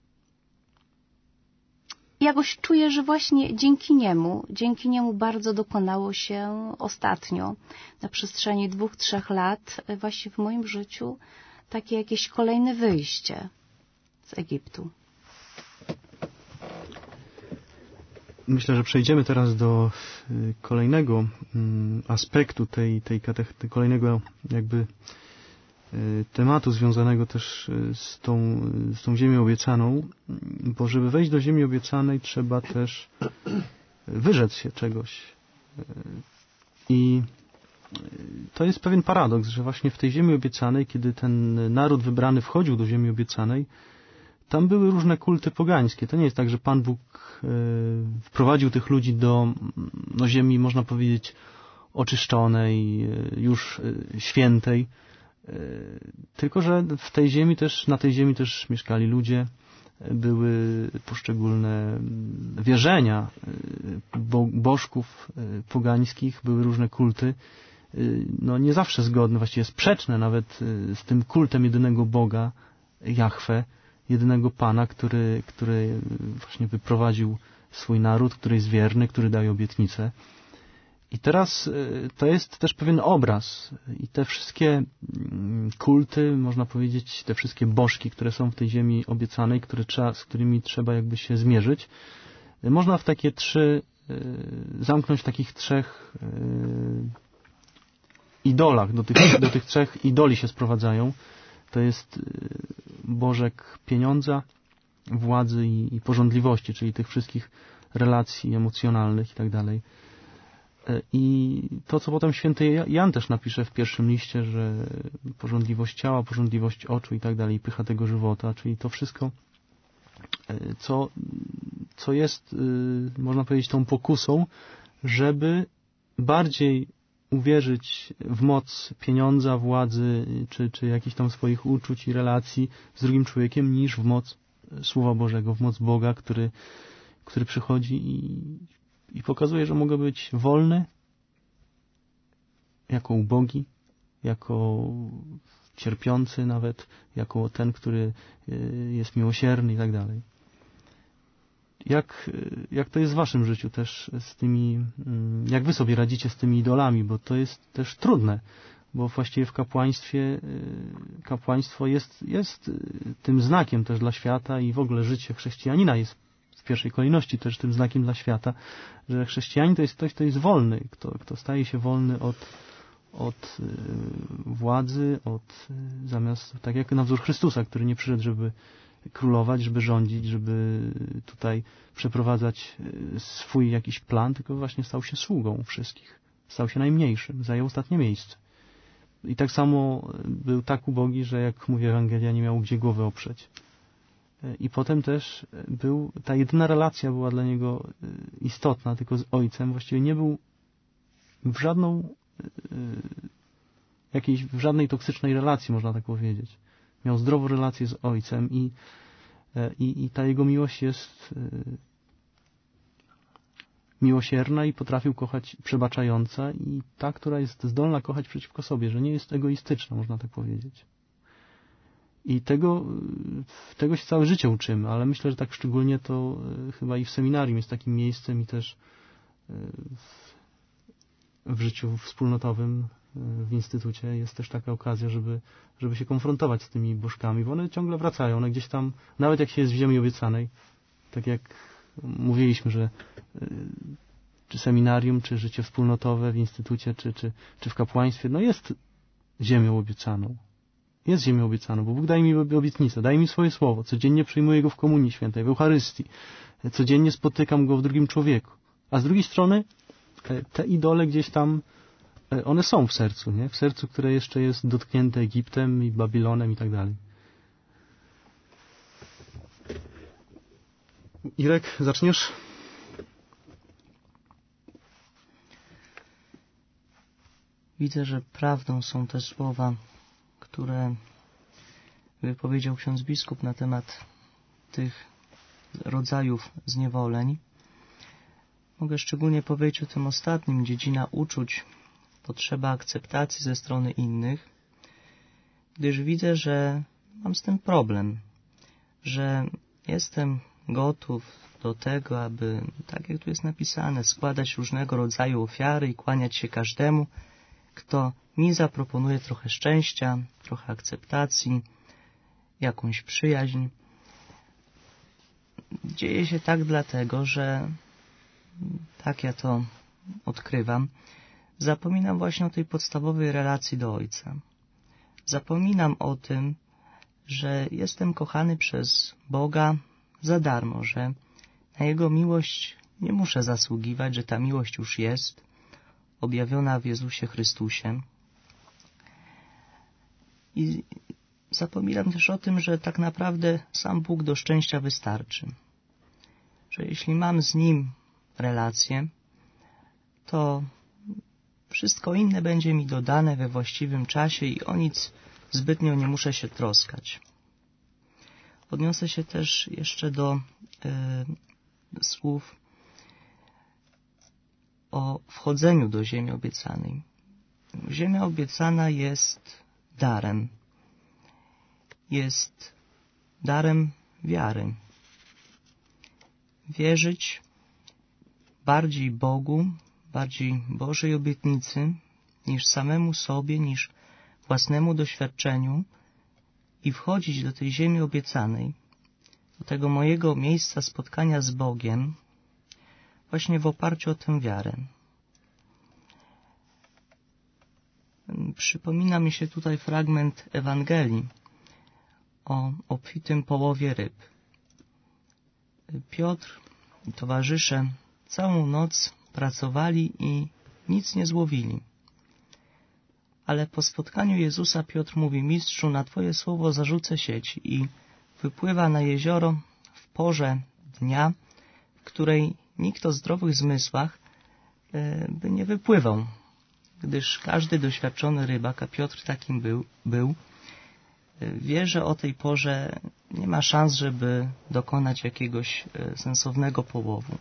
jakoś czuję, że właśnie dzięki niemu bardzo dokonało się ostatnio, na przestrzeni 2-3 lat, właśnie w moim życiu, takie jakieś kolejne wyjście z Egiptu. Myślę, że przejdziemy teraz do kolejnego aspektu tej kolejnego jakby tematu związanego też z tą ziemią obiecaną, bo żeby wejść do ziemi obiecanej trzeba też wyrzec się czegoś. I to jest pewien paradoks, że właśnie w tej ziemi obiecanej, kiedy ten naród wybrany wchodził do ziemi obiecanej, tam były różne kulty pogańskie. To nie jest tak, że Pan Bóg wprowadził tych ludzi do ziemi, można powiedzieć, oczyszczonej, już świętej, tylko że w tej ziemi też, na tej ziemi też mieszkali ludzie, były poszczególne wierzenia bożków pogańskich, były różne kulty, no nie zawsze zgodne, właściwie sprzeczne nawet z tym kultem jedynego Boga, Jahwe, jedynego Pana, który właśnie wyprowadził swój naród, który jest wierny, który daje obietnice. I teraz to jest też pewien obraz i te wszystkie kulty, można powiedzieć, te wszystkie bożki, które są w tej ziemi obiecanej, z którymi trzeba jakby się zmierzyć, można w takie zamknąć w takich 3 idolach. Do tych 3 idoli się sprowadzają. To jest bożek pieniądza, władzy i pożądliwości, czyli tych wszystkich relacji emocjonalnych i tak dalej. I to, co potem święty Jan też napisze w pierwszym liście, że pożądliwość ciała, pożądliwość oczu i tak dalej, pycha tego żywota, czyli to wszystko, co jest, można powiedzieć, tą pokusą, żeby bardziej uwierzyć w moc pieniądza, władzy, czy jakichś tam swoich uczuć i relacji z drugim człowiekiem, niż w moc Słowa Bożego, w moc Boga, który przychodzi i pokazuje, że mogę być wolny, jako ubogi, jako cierpiący nawet, jako ten, który jest miłosierny i tak dalej. Jak to jest w waszym życiu też z tymi, jak wy sobie radzicie z tymi idolami, bo to jest też trudne, bo właściwie w kapłaństwo jest tym znakiem też dla świata i w ogóle życie chrześcijanina jest w pierwszej kolejności też tym znakiem dla świata, że chrześcijanin to jest ktoś, kto jest wolny, kto staje się wolny od władzy, zamiast tak jak na wzór Chrystusa, który nie przyszedł, żeby królować, żeby rządzić, żeby tutaj przeprowadzać swój jakiś plan, tylko właśnie stał się sługą wszystkich. Stał się najmniejszym, zajął ostatnie miejsce. I tak samo był tak ubogi, że jak mówi Ewangelia, nie miał gdzie głowy oprzeć. I potem też ta jedyna relacja była dla niego istotna, tylko z Ojcem. Właściwie nie był w żadną w żadnej toksycznej relacji, można tak powiedzieć. Miał zdrową relację z ojcem i ta jego miłość jest miłosierna i potrafił kochać, przebaczająca i ta, która jest zdolna kochać przeciwko sobie, że nie jest egoistyczna, można tak powiedzieć. I tego się całe życie uczymy, ale myślę, że tak szczególnie to chyba i w seminarium jest takim miejscem i też w życiu wspólnotowym w instytucie jest też taka okazja, żeby się konfrontować z tymi bożkami, bo one ciągle wracają, one gdzieś tam, nawet jak się jest w ziemi obiecanej, tak jak mówiliśmy, że czy seminarium, czy życie wspólnotowe w instytucie, czy w kapłaństwie, no jest ziemią obiecaną. Jest ziemią obiecaną, bo Bóg daje mi obietnicę, daje mi swoje słowo, codziennie przyjmuję Go w Komunii Świętej, w Eucharystii, codziennie spotykam Go w drugim człowieku. A z drugiej strony te idole gdzieś tam, one są w sercu, nie? W sercu, które jeszcze jest dotknięte Egiptem i Babilonem i tak dalej. Irek, zaczniesz? Widzę, że prawdą są te słowa, które wypowiedział ksiądz biskup na temat tych rodzajów zniewoleń. Mogę szczególnie powiedzieć o tym ostatnim, dziedzina uczuć, potrzeba akceptacji ze strony innych, gdyż widzę, że mam z tym problem, że jestem gotów do tego, aby, tak jak tu jest napisane, składać różnego rodzaju ofiary i kłaniać się każdemu, kto mi zaproponuje trochę szczęścia, trochę akceptacji, jakąś przyjaźń. Dzieje się tak dlatego, że tak ja to odkrywam, zapominam właśnie o tej podstawowej relacji do Ojca. Zapominam o tym, że jestem kochany przez Boga za darmo, że na Jego miłość nie muszę zasługiwać, że ta miłość już jest objawiona w Jezusie Chrystusie. I zapominam też o tym, że tak naprawdę sam Bóg do szczęścia wystarczy. Że jeśli mam z Nim relację, to wszystko inne będzie mi dodane we właściwym czasie i o nic zbytnio nie muszę się troskać. Odniosę się też jeszcze do słów o wchodzeniu do ziemi obiecanej. Ziemia obiecana jest darem. Jest darem wiary. Wierzyć bardziej Bogu, bardziej Bożej obietnicy niż samemu sobie, niż własnemu doświadczeniu i wchodzić do tej ziemi obiecanej, do tego mojego miejsca spotkania z Bogiem, właśnie w oparciu o tę wiarę. Przypomina mi się tutaj fragment Ewangelii o obfitym połowie ryb. Piotr i towarzysze całą noc pracowali i nic nie złowili. Ale po spotkaniu Jezusa Piotr mówi: Mistrzu, na Twoje słowo zarzucę sieć, i wypływa na jezioro w porze dnia, w której nikt o zdrowych zmysłach by nie wypływał, gdyż każdy doświadczony rybak, a Piotr takim był, wie, że o tej porze nie ma szans, żeby dokonać jakiegoś sensownego połowu.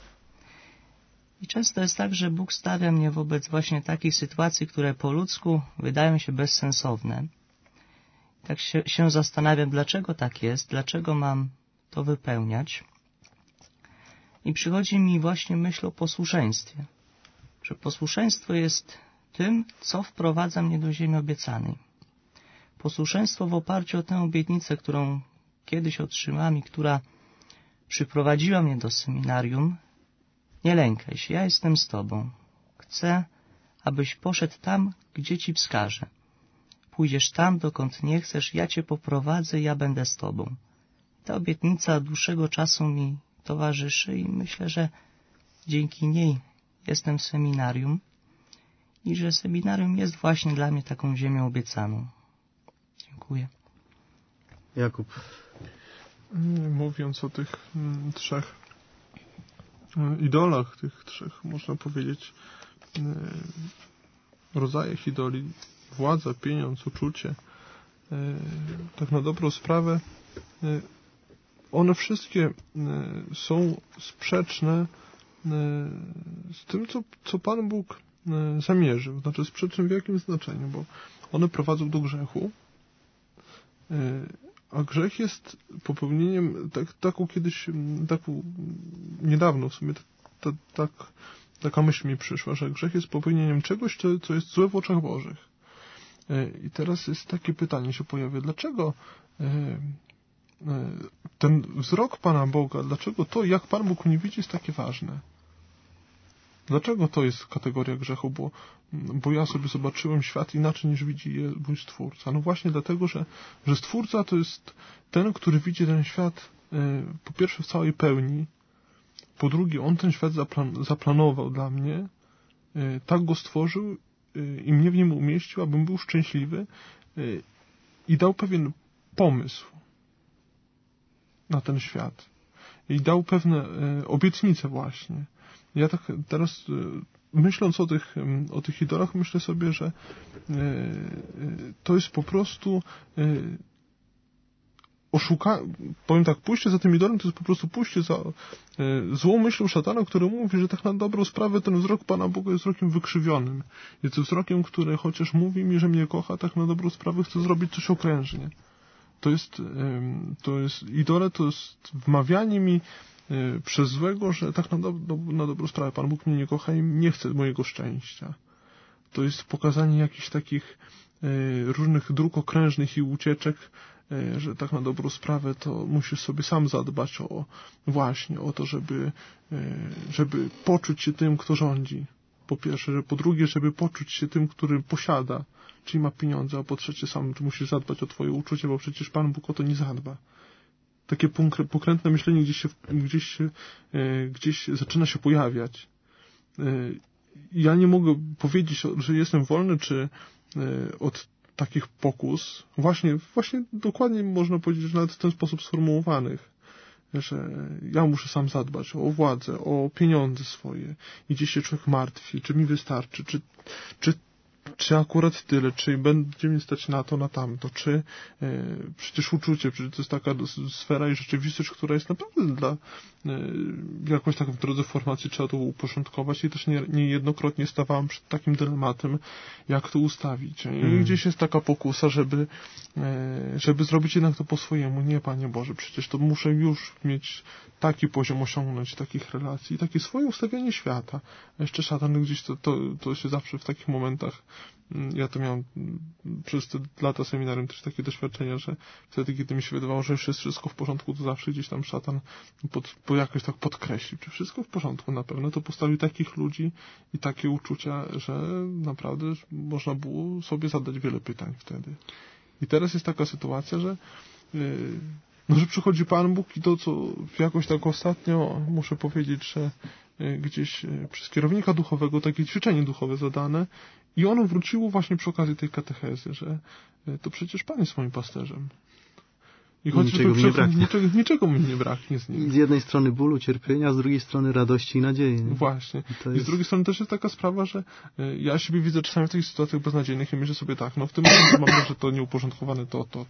I często jest tak, że Bóg stawia mnie wobec właśnie takich sytuacji, które po ludzku wydają się bezsensowne. Tak się zastanawiam, dlaczego tak jest, dlaczego mam to wypełniać. I przychodzi mi właśnie myśl o posłuszeństwie, że posłuszeństwo jest tym, co wprowadza mnie do ziemi obiecanej. Posłuszeństwo w oparciu o tę obietnicę, którą kiedyś otrzymałem i która przyprowadziła mnie do seminarium. Nie lękaj się, ja jestem z Tobą. Chcę, abyś poszedł tam, gdzie Ci wskażę. Pójdziesz tam, dokąd nie chcesz, ja Cię poprowadzę, ja będę z Tobą. Ta obietnica od dłuższego czasu mi towarzyszy i myślę, że dzięki niej jestem w seminarium i że seminarium jest właśnie dla mnie taką ziemią obiecaną. Dziękuję. Jakub. Mówiąc o tych trzech idolach, tych trzech, można powiedzieć, rodzajach idoli, władza, pieniądz, uczucie, tak na dobrą sprawę, one wszystkie są sprzeczne z tym, co Pan Bóg zamierzył. Znaczy sprzeczne w jakim znaczeniu, bo one prowadzą do grzechu, a grzech jest popełnieniem, niedawno w sumie taka myśl mi przyszła, że grzech jest popełnieniem czegoś, co jest złe w oczach Bożych. I teraz jest takie pytanie się pojawia, dlaczego ten wzrok Pana Boga, dlaczego to, jak Pan Bóg mnie widzi, jest takie ważne? Dlaczego to jest kategoria grzechu? Bo ja sobie zobaczyłem świat inaczej niż widzi je mój Stwórca. No właśnie dlatego, że Stwórca to jest ten, który widzi ten świat po pierwsze w całej pełni, po drugie on ten świat zaplanował dla mnie, tak go stworzył i mnie w nim umieścił, abym był szczęśliwy i dał pewien pomysł na ten świat. I dał pewne obietnice właśnie. Ja tak teraz myśląc o tych idolach, myślę sobie, że to jest po prostu powiem tak, pójście za tym idolem to jest po prostu pójście za złą myślą szatana, który mówi, że tak na dobrą sprawę ten wzrok Pana Boga jest wzrokiem wykrzywionym. Jest wzrokiem, który chociaż mówi mi, że mnie kocha, tak na dobrą sprawę chce zrobić coś okrężnie. To jest idole, to jest wmawianie mi przez złego, że tak na dobrą sprawę Pan Bóg mnie nie kocha i nie chce mojego szczęścia. To jest pokazanie jakichś takich różnych dróg okrężnych i ucieczek, że tak na dobrą sprawę to musisz sobie sam zadbać o to, żeby poczuć się tym, kto rządzi. Po pierwsze, że po drugie, żeby poczuć się tym, który posiada, czyli ma pieniądze, a po trzecie sam musisz zadbać o twoje uczucie, bo przecież Pan Bóg o to nie zadba. Takie pokrętne myślenie gdzieś zaczyna się pojawiać. Ja nie mogę powiedzieć, że jestem wolny, czy od takich pokus, właśnie dokładnie można powiedzieć, że nawet w ten sposób sformułowanych, że ja muszę sam zadbać o władzę, o pieniądze swoje i gdzieś się człowiek martwi, czy mi wystarczy, czy akurat tyle, czy będzie mi stać na to, na tamto, czy przecież uczucie, przecież to jest taka sfera i rzeczywistość, która jest naprawdę jakoś tak w drodze formacji trzeba to uporządkować i też niejednokrotnie stawałem przed takim dylematem, jak to ustawić. I gdzieś jest taka pokusa, żeby zrobić jednak to po swojemu. Nie, Panie Boże, przecież to muszę już mieć taki poziom osiągnąć takich relacji, takie swoje ustawienie świata. A jeszcze szatan gdzieś to się zawsze w takich momentach, ja to miałem przez te lata seminarium też takie doświadczenia, że wtedy, kiedy mi się wydawało, że już jest wszystko w porządku, to zawsze gdzieś tam szatan jakoś tak podkreślił, czy wszystko w porządku na pewno, to postawił takich ludzi i takie uczucia, że naprawdę można było sobie zadać wiele pytań wtedy. I teraz jest taka sytuacja, że że przychodzi Pan Bóg i to, co jakoś tak ostatnio muszę powiedzieć, że gdzieś przez kierownika duchowego takie ćwiczenie duchowe zadane i ono wróciło właśnie przy okazji tej katechezy, że to przecież Pan jest moim pasterzem. I niczego mi nie braknie z nim. Z jednej strony bólu, cierpienia, z drugiej strony radości i nadziei. Nie? Właśnie. I z drugiej strony też jest taka sprawa, że ja siebie widzę czasami w takich sytuacjach beznadziejnych i myślę sobie tak, no w tym momencie mam, że to nieuporządkowane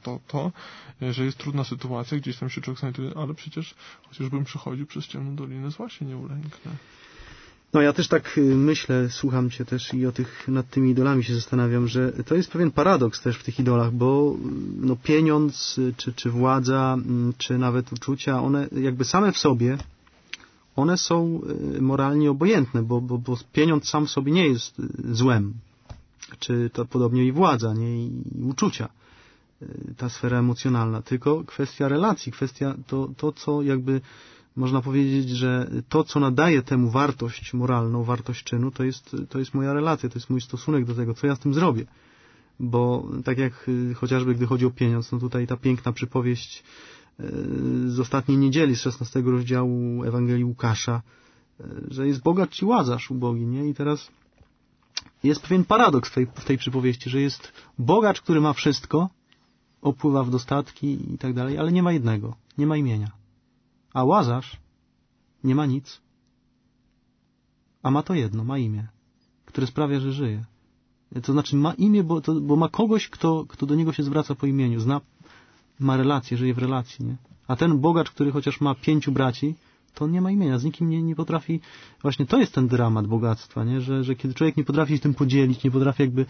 że jest trudna sytuacja, gdzieś tam się człowiek znajduje, ale przecież chociażbym przechodził przez ciemną dolinę, zła się nie ulęknę. No ja też tak myślę, słucham Cię też i nad tymi idolami się zastanawiam, że to jest pewien paradoks też w tych idolach, bo no pieniądz, czy władza, czy nawet uczucia, one jakby same w sobie, one są moralnie obojętne, bo pieniądz sam w sobie nie jest złem. Czy to podobnie i władza, nie, i uczucia, ta sfera emocjonalna, tylko kwestia relacji, kwestia to co jakby można powiedzieć, że to, co nadaje temu wartość moralną, wartość czynu, to jest moja relacja, to jest mój stosunek do tego, co ja z tym zrobię. Bo tak jak chociażby gdy chodzi o pieniądz, no tutaj ta piękna przypowieść z ostatniej niedzieli, z 16 rozdziału Ewangelii Łukasza, że jest bogacz i łazarz ubogi, nie? I teraz jest pewien paradoks w tej przypowieści, że jest bogacz, który ma wszystko, opływa w dostatki i tak dalej, ale nie ma jednego, nie ma imienia. A łazarz nie ma nic, a ma to jedno, ma imię, które sprawia, że żyje. To znaczy ma imię, bo ma kogoś, kto do niego się zwraca po imieniu, ma relację, żyje w relacji, nie? A ten bogacz, który chociaż ma 5 braci, to on nie ma imienia, z nikim nie potrafi... Właśnie to jest ten dramat bogactwa, nie? Że kiedy człowiek nie potrafi się tym podzielić, nie potrafi jakby,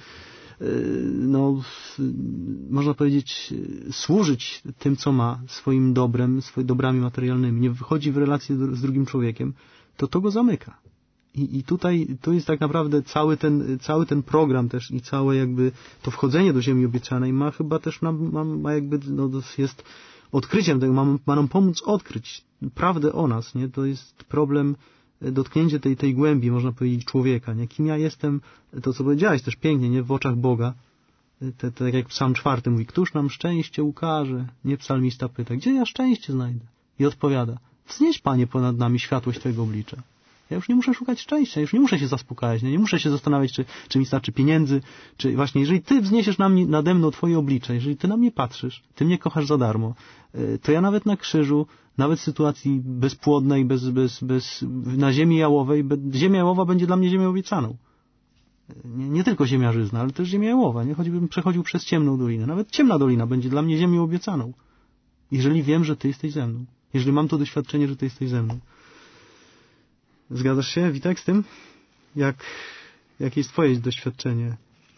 można powiedzieć, służyć tym, co ma, swoim dobrem, swoimi dobrami materialnymi, nie wchodzi w relację z drugim człowiekiem, to go zamyka. I tutaj to jest tak naprawdę cały ten program też i całe jakby to wchodzenie do ziemi obiecanej ma chyba też ma jakby, jest odkryciem tego, ma nam pomóc odkryć prawdę o nas, nie? To jest problem, dotknięcie tej głębi, można powiedzieć, człowieka, nie? Kim ja jestem, to co powiedziałeś też pięknie, nie? W oczach Boga, tak jak Psalm 4 mówi, któż nam szczęście ukaże? Nie, psalmista pyta, gdzie ja szczęście znajdę? I odpowiada, wznieś, Panie, ponad nami światłość Twojego oblicza. Ja już nie muszę szukać szczęścia, już nie muszę się zaspokajać, nie muszę się zastanawiać, czy mi starczy pieniędzy, czy właśnie, jeżeli Ty wzniesiesz nade mną Twoje oblicze, jeżeli Ty na mnie patrzysz, Ty mnie kochasz za darmo, to ja nawet na krzyżu, nawet w sytuacji bezpłodnej, na ziemi jałowej, ziemia jałowa będzie dla mnie ziemią obiecaną. Nie tylko ziemia żyzna, ale też ziemia jałowa, nie? Choćbym przechodził przez ciemną dolinę. Nawet ciemna dolina będzie dla mnie ziemią obiecaną. Jeżeli wiem, że Ty jesteś ze mną. Jeżeli mam to doświadczenie, że Ty jesteś ze mną. Zgadzasz się, Witek, z tym? Jakie jest Twoje doświadczenie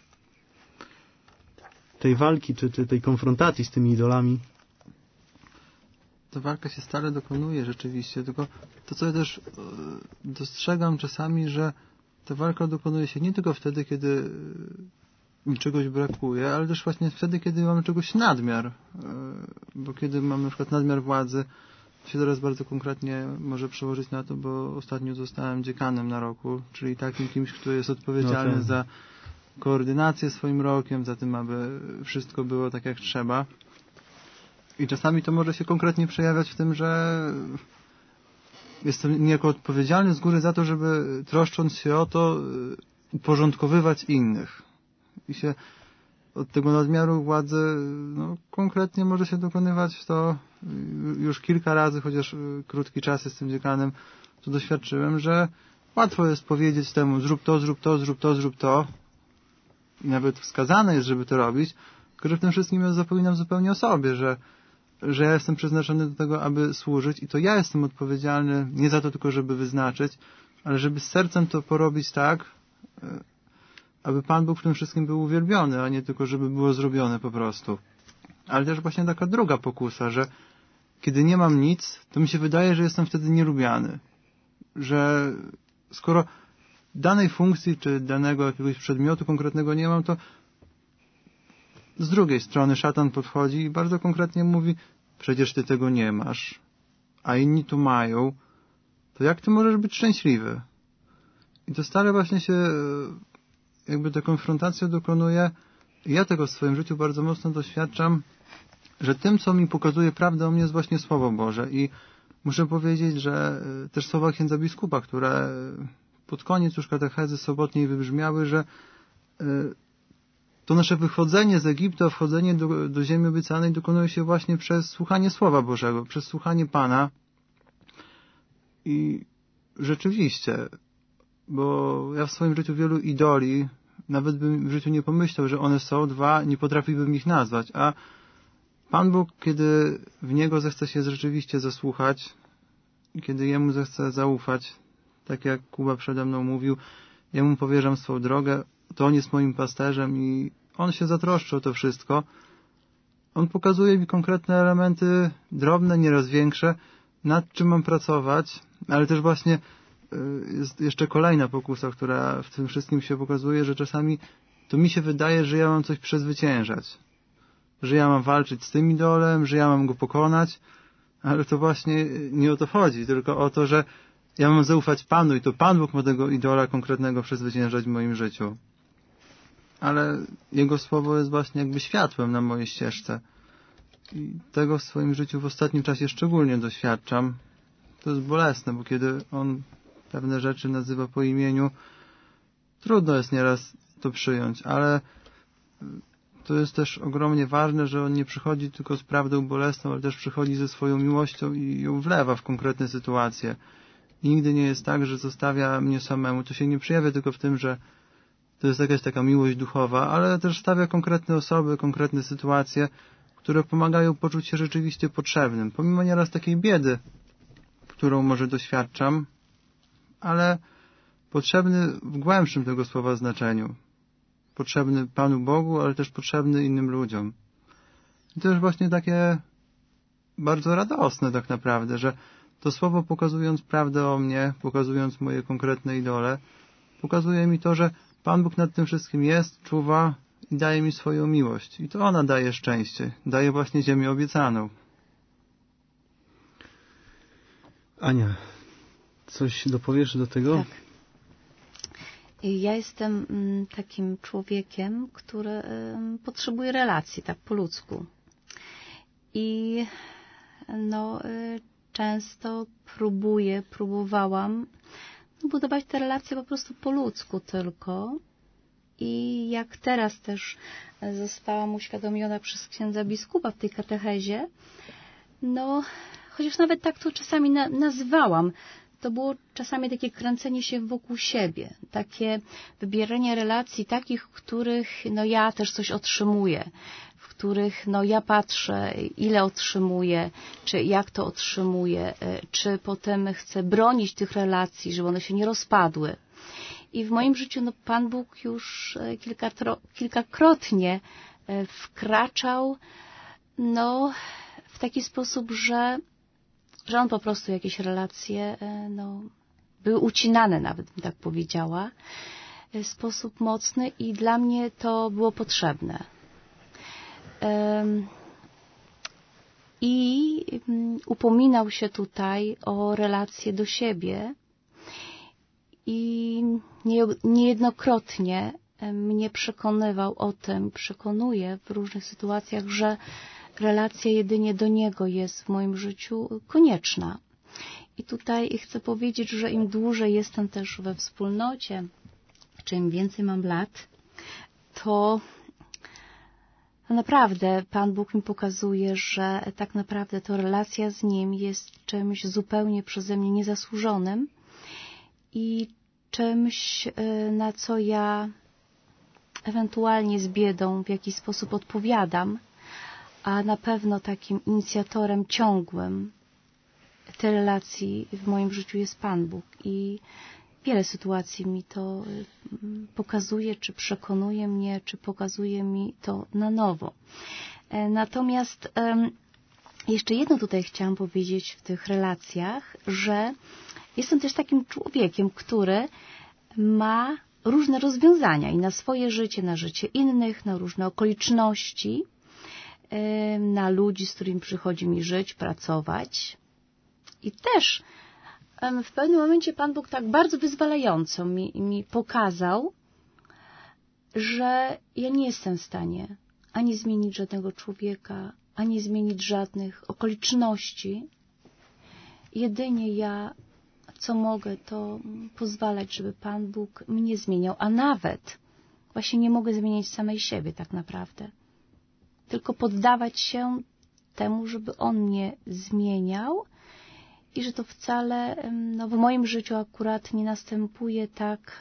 tej walki, czy tej konfrontacji z tymi idolami? Ta walka się stale dokonuje rzeczywiście, tylko to, co ja też dostrzegam czasami, że ta walka dokonuje się nie tylko wtedy, kiedy mi czegoś brakuje, ale też właśnie wtedy, kiedy mamy czegoś nadmiar. Bo kiedy mamy na przykład nadmiar władzy, to się teraz bardzo konkretnie może przełożyć na to, bo ostatnio zostałem dziekanem na roku, czyli takim kimś, kto jest odpowiedzialny za koordynację swoim rokiem, za tym, aby wszystko było tak, jak trzeba. I czasami to może się konkretnie przejawiać w tym, że jestem niejako odpowiedzialny z góry za to, żeby troszcząc się o to, uporządkowywać innych. I się od tego nadmiaru władzy konkretnie może się dokonywać to już kilka razy, chociaż krótki czas jestem dziekanem, to doświadczyłem, że łatwo jest powiedzieć temu zrób to, zrób to, zrób to, zrób to. I nawet wskazane jest, żeby to robić, tylko że w tym wszystkim ja zapominam zupełnie o sobie, że ja jestem przeznaczony do tego, aby służyć i to ja jestem odpowiedzialny nie za to tylko, żeby wyznaczyć, ale żeby z sercem to porobić tak, aby Pan Bóg w tym wszystkim był uwielbiony, a nie tylko, żeby było zrobione po prostu. Ale też właśnie taka druga pokusa, że kiedy nie mam nic, to mi się wydaje, że jestem wtedy nielubiany. Że skoro danej funkcji, czy danego jakiegoś przedmiotu konkretnego nie mam, to z drugiej strony szatan podchodzi i bardzo konkretnie mówi, przecież ty tego nie masz, a inni tu mają, to jak ty możesz być szczęśliwy? I to stale właśnie się jakby ta konfrontacja dokonuje. Ja tego w swoim życiu bardzo mocno doświadczam, że tym, co mi pokazuje prawdę o mnie, jest właśnie Słowo Boże. I muszę powiedzieć, że też słowa księdza biskupa, które pod koniec już katechezy sobotniej wybrzmiały, że to nasze wychodzenie z Egiptu, wchodzenie do ziemi obiecanej dokonuje się właśnie przez słuchanie Słowa Bożego, przez słuchanie Pana. I rzeczywiście, bo ja w swoim życiu wielu idoli, nawet bym w życiu nie pomyślał, że one są, nie potrafiłbym ich nazwać, a Pan Bóg, kiedy w Niego zechce się rzeczywiście zasłuchać, kiedy Jemu zechce zaufać, tak jak Kuba przede mną mówił, Jemu powierzam swą drogę, to On jest moim pasterzem i On się zatroszczy o to wszystko. On pokazuje mi konkretne elementy, drobne, nieraz większe, nad czym mam pracować, ale też właśnie jest jeszcze kolejna pokusa, która w tym wszystkim się pokazuje, że czasami to mi się wydaje, że ja mam coś przezwyciężać. Że ja mam walczyć z tym idolem, że ja mam go pokonać, ale to właśnie nie o to chodzi, tylko o to, że ja mam zaufać Panu i to Pan Bóg ma tego idola konkretnego przezwyciężać w moim życiu. Ale Jego Słowo jest właśnie jakby światłem na mojej ścieżce. I tego w swoim życiu w ostatnim czasie szczególnie doświadczam. To jest bolesne, bo kiedy On pewne rzeczy nazywa po imieniu, trudno jest nieraz to przyjąć, ale to jest też ogromnie ważne, że On nie przychodzi tylko z prawdą bolesną, ale też przychodzi ze swoją miłością i ją wlewa w konkretne sytuacje. I nigdy nie jest tak, że zostawia mnie samemu. To się nie przejawia tylko w tym, że to jest jakaś taka miłość duchowa, ale też stawia konkretne osoby, konkretne sytuacje, które pomagają poczuć się rzeczywiście potrzebnym. Pomimo nieraz takiej biedy, którą może doświadczam, ale potrzebny w głębszym tego słowa znaczeniu. Potrzebny Panu Bogu, ale też potrzebny innym ludziom. I to jest właśnie takie bardzo radosne tak naprawdę, że to słowo, pokazując prawdę o mnie, pokazując moje konkretne idole, pokazuje mi to, że Pan Bóg nad tym wszystkim jest, czuwa i daje mi swoją miłość. I to ona daje szczęście, daje właśnie ziemię obiecaną. Ania, coś dopowiesz do tego? Tak. Ja jestem takim człowiekiem, który potrzebuje relacji, tak po ludzku. I często próbowałam budować te relacje po prostu po ludzku tylko. I jak teraz też zostałam uświadomiona przez księdza biskupa w tej katechezie, chociaż nawet tak to czasami nazywałam, to było czasami takie kręcenie się wokół siebie, takie wybieranie relacji takich, w których ja też coś otrzymuję, w których ja patrzę, ile otrzymuję, czy jak to otrzymuję, czy potem chcę bronić tych relacji, żeby one się nie rozpadły. I w moim życiu Pan Bóg już kilkakrotnie wkraczał w taki sposób, że On po prostu jakieś relacje były ucinane, nawet bym tak powiedziała, w sposób mocny i dla mnie to było potrzebne. I upominał się tutaj o relacje do siebie i niejednokrotnie mnie przekonywał o tym, przekonuje w różnych sytuacjach, że relacja jedynie do Niego jest w moim życiu konieczna. I tutaj chcę powiedzieć, że im dłużej jestem też we wspólnocie, czy im więcej mam lat, to naprawdę Pan Bóg mi pokazuje, że tak naprawdę to relacja z Nim jest czymś zupełnie przeze mnie niezasłużonym i czymś, na co ja ewentualnie z biedą w jakiś sposób odpowiadam, a na pewno takim inicjatorem ciągłym tej relacji w moim życiu jest Pan Bóg i wiele sytuacji mi to pokazuje, czy przekonuje mnie, czy pokazuje mi to na nowo. Natomiast jeszcze jedno tutaj chciałam powiedzieć w tych relacjach, że jestem też takim człowiekiem, który ma różne rozwiązania i na swoje życie, na życie innych, na różne okoliczności, na ludzi, z którymi przychodzi mi żyć, pracować. I też w pewnym momencie Pan Bóg tak bardzo wyzwalająco mi pokazał, że ja nie jestem w stanie ani zmienić żadnego człowieka, ani zmienić żadnych okoliczności. Jedynie ja, co mogę, to pozwalać, żeby Pan Bóg mnie zmieniał, a nawet właśnie nie mogę zmieniać samej siebie tak naprawdę. Tylko poddawać się temu, żeby On mnie zmieniał i że to wcale w moim życiu akurat nie następuje tak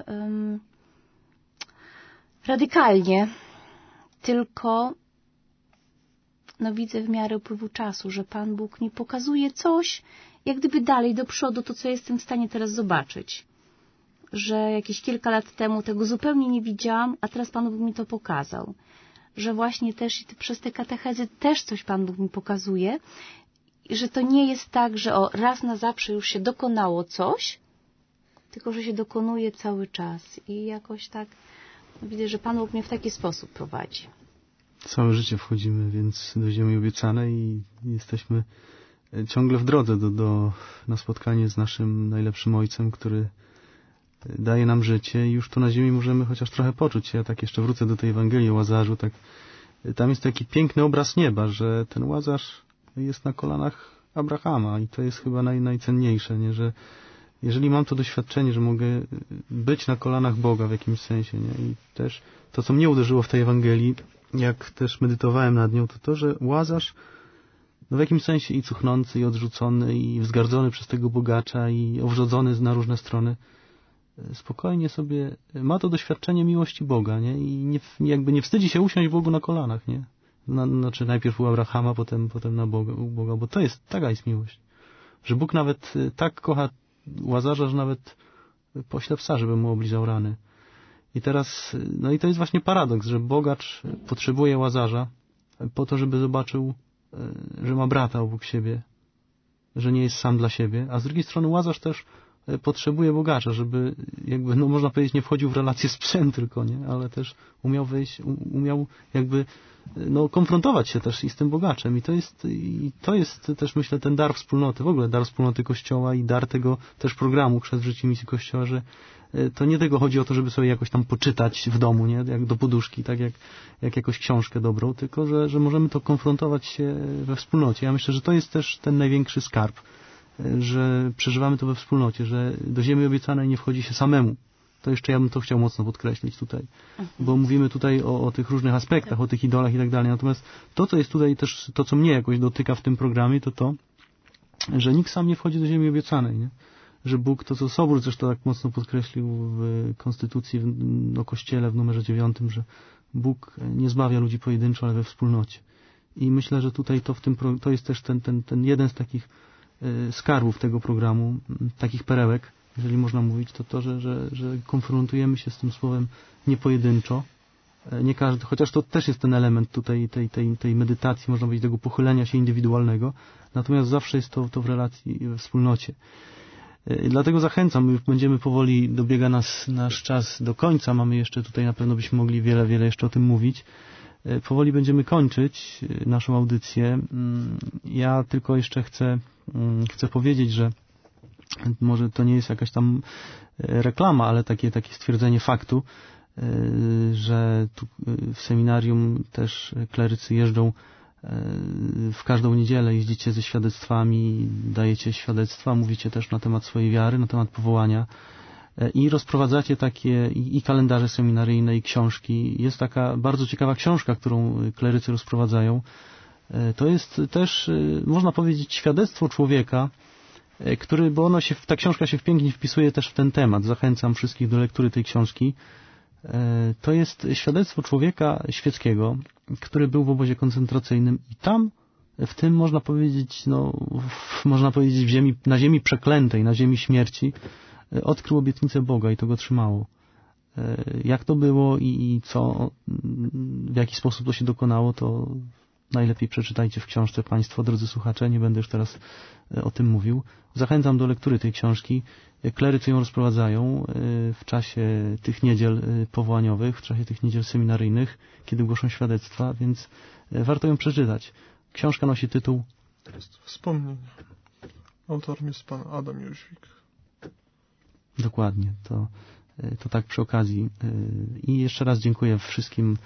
radykalnie, tylko widzę w miarę upływu czasu, że Pan Bóg mi pokazuje coś, jak gdyby dalej do przodu, to co jestem w stanie teraz zobaczyć. Że jakieś kilka lat temu tego zupełnie nie widziałam, a teraz Pan Bóg mi to pokazał. Że właśnie też przez te katechezy też coś Pan Bóg mi pokazuje, i że to nie jest tak, że raz na zawsze już się dokonało coś, tylko że się dokonuje cały czas. I jakoś tak widzę, że Pan Bóg mnie w taki sposób prowadzi. Całe życie wchodzimy więc do ziemi obiecanej i jesteśmy ciągle w drodze na spotkanie z naszym najlepszym Ojcem, który daje nam życie i już tu na ziemi możemy chociaż trochę poczuć. Ja tak jeszcze wrócę do tej Ewangelii o Łazarzu. Tam jest taki piękny obraz nieba, że ten Łazarz jest na kolanach Abrahama i to jest chyba najcenniejsze, nie? Że jeżeli mam to doświadczenie, że mogę być na kolanach Boga w jakimś sensie, nie? I też to, co mnie uderzyło w tej Ewangelii, jak też medytowałem nad nią, to, że Łazarz w jakimś sensie i cuchnący, i odrzucony, i wzgardzony przez tego bogacza, i owrzodzony na różne strony, spokojnie sobie ma to doświadczenie miłości Boga, nie? I jakby nie wstydzi się usiąść Bogu na kolanach, nie? Znaczy najpierw u Abrahama, potem na u Boga, bo taka jest miłość. Że Bóg nawet tak kocha Łazarza, że nawet pośle psa, żeby mu oblizał rany. I teraz, no i to jest właśnie paradoks, że bogacz potrzebuje Łazarza po to, żeby zobaczył, że ma brata obok siebie, że nie jest sam dla siebie, a z drugiej strony Łazarz też potrzebuje bogacza, żeby jakby, no można powiedzieć, nie wchodził w relację z psem tylko, nie? Ale też umiał wejść, umiał jakby no, konfrontować się też i z tym bogaczem. I to jest też, myślę, ten dar wspólnoty, w ogóle dar wspólnoty Kościoła i dar tego też programu Chrzest w życiu misji Kościoła, że to nie tego chodzi o to, żeby sobie jakoś tam poczytać w domu, nie? Jak do poduszki, tak jak jakąś książkę dobrą, tylko że możemy to konfrontować się we wspólnocie. Ja myślę, że to jest też ten największy skarb, że przeżywamy to we wspólnocie, że do ziemi obiecanej nie wchodzi się samemu. To jeszcze ja bym to chciał mocno podkreślić tutaj, bo mówimy tutaj o tych różnych aspektach, o tych idolach i tak dalej. Natomiast to, co jest tutaj też, to, co mnie jakoś dotyka w tym programie, to, że nikt sam nie wchodzi do ziemi obiecanej, nie? Że Bóg, to co Sobór zresztą tak mocno podkreślił w Konstytucji o Kościele w numerze 9, że Bóg nie zbawia ludzi pojedynczo, ale we wspólnocie. I myślę, że tutaj to jest też ten jeden z takich skarbów tego programu, takich perełek, jeżeli można mówić, to że konfrontujemy się z tym słowem nie pojedynczo. Nie każdy, chociaż to też jest ten element tutaj tej medytacji, można powiedzieć, tego pochylenia się indywidualnego, natomiast zawsze jest to w relacji, we wspólnocie. Dlatego zachęcam, już będziemy powoli, dobiega nasz czas do końca, mamy jeszcze tutaj, na pewno byśmy mogli wiele jeszcze o tym mówić. Powoli będziemy kończyć naszą audycję. Ja tylko jeszcze chcę powiedzieć, że może to nie jest jakaś tam reklama, ale takie stwierdzenie faktu, że tu w seminarium też klerycy jeżdżą w każdą niedzielę, jeździcie ze świadectwami, dajecie świadectwa, mówicie też na temat swojej wiary, na temat powołania i rozprowadzacie takie i kalendarze seminaryjne, i książki. Jest taka bardzo ciekawa książka, którą klerycy rozprowadzają. To jest też, można powiedzieć, świadectwo człowieka, bo ta książka się pięknie wpisuje też w ten temat. Zachęcam wszystkich do lektury tej książki. To jest świadectwo człowieka świeckiego, który był w obozie koncentracyjnym i tam, w tym można powiedzieć, na ziemi przeklętej, na ziemi śmierci, odkrył obietnicę Boga i to go trzymało. Jak to było i co, w jaki sposób to się dokonało, to najlepiej przeczytajcie w książce Państwo, drodzy słuchacze, nie będę już teraz o tym mówił. Zachęcam do lektury tej książki. Klerycy ją rozprowadzają w czasie tych niedziel powołaniowych, w czasie tych niedziel seminaryjnych, kiedy głoszą świadectwa, więc warto ją przeczytać. Książka nosi tytuł Wspomnienia. Autorem jest pan Adam Jóźwik. Dokładnie. To tak przy okazji. I jeszcze raz dziękuję wszystkim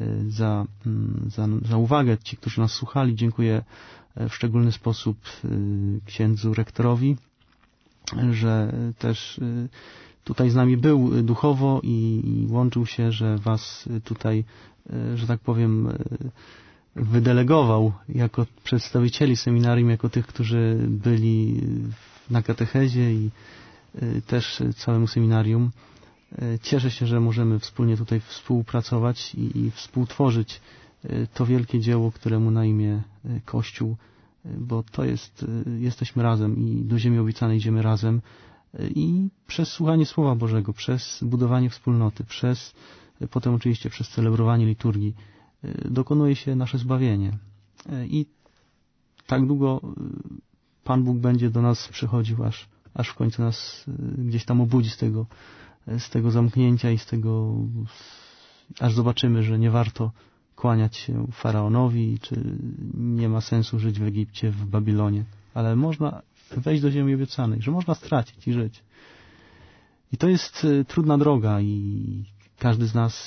za uwagę, ci, którzy nas słuchali. Dziękuję w szczególny sposób księdzu rektorowi, że też tutaj z nami był duchowo i łączył się, że was tutaj, że tak powiem, wydelegował jako przedstawicieli seminarium, jako tych, którzy byli na katechezie i też całemu seminarium. Cieszę się, że możemy wspólnie tutaj współpracować i współtworzyć to wielkie dzieło, któremu na imię Kościół, bo to jesteśmy razem i do ziemi obiecanej idziemy razem i przez słuchanie Słowa Bożego, przez budowanie wspólnoty, potem oczywiście przez celebrowanie liturgii dokonuje się nasze zbawienie. I tak długo Pan Bóg będzie do nas przychodził, aż w końcu nas gdzieś tam obudzi z tego zamknięcia i aż zobaczymy, że nie warto kłaniać się faraonowi, czy nie ma sensu żyć w Egipcie, w Babilonie, ale można wejść do ziemi obiecanej, że można stracić i żyć. I to jest trudna droga i każdy z nas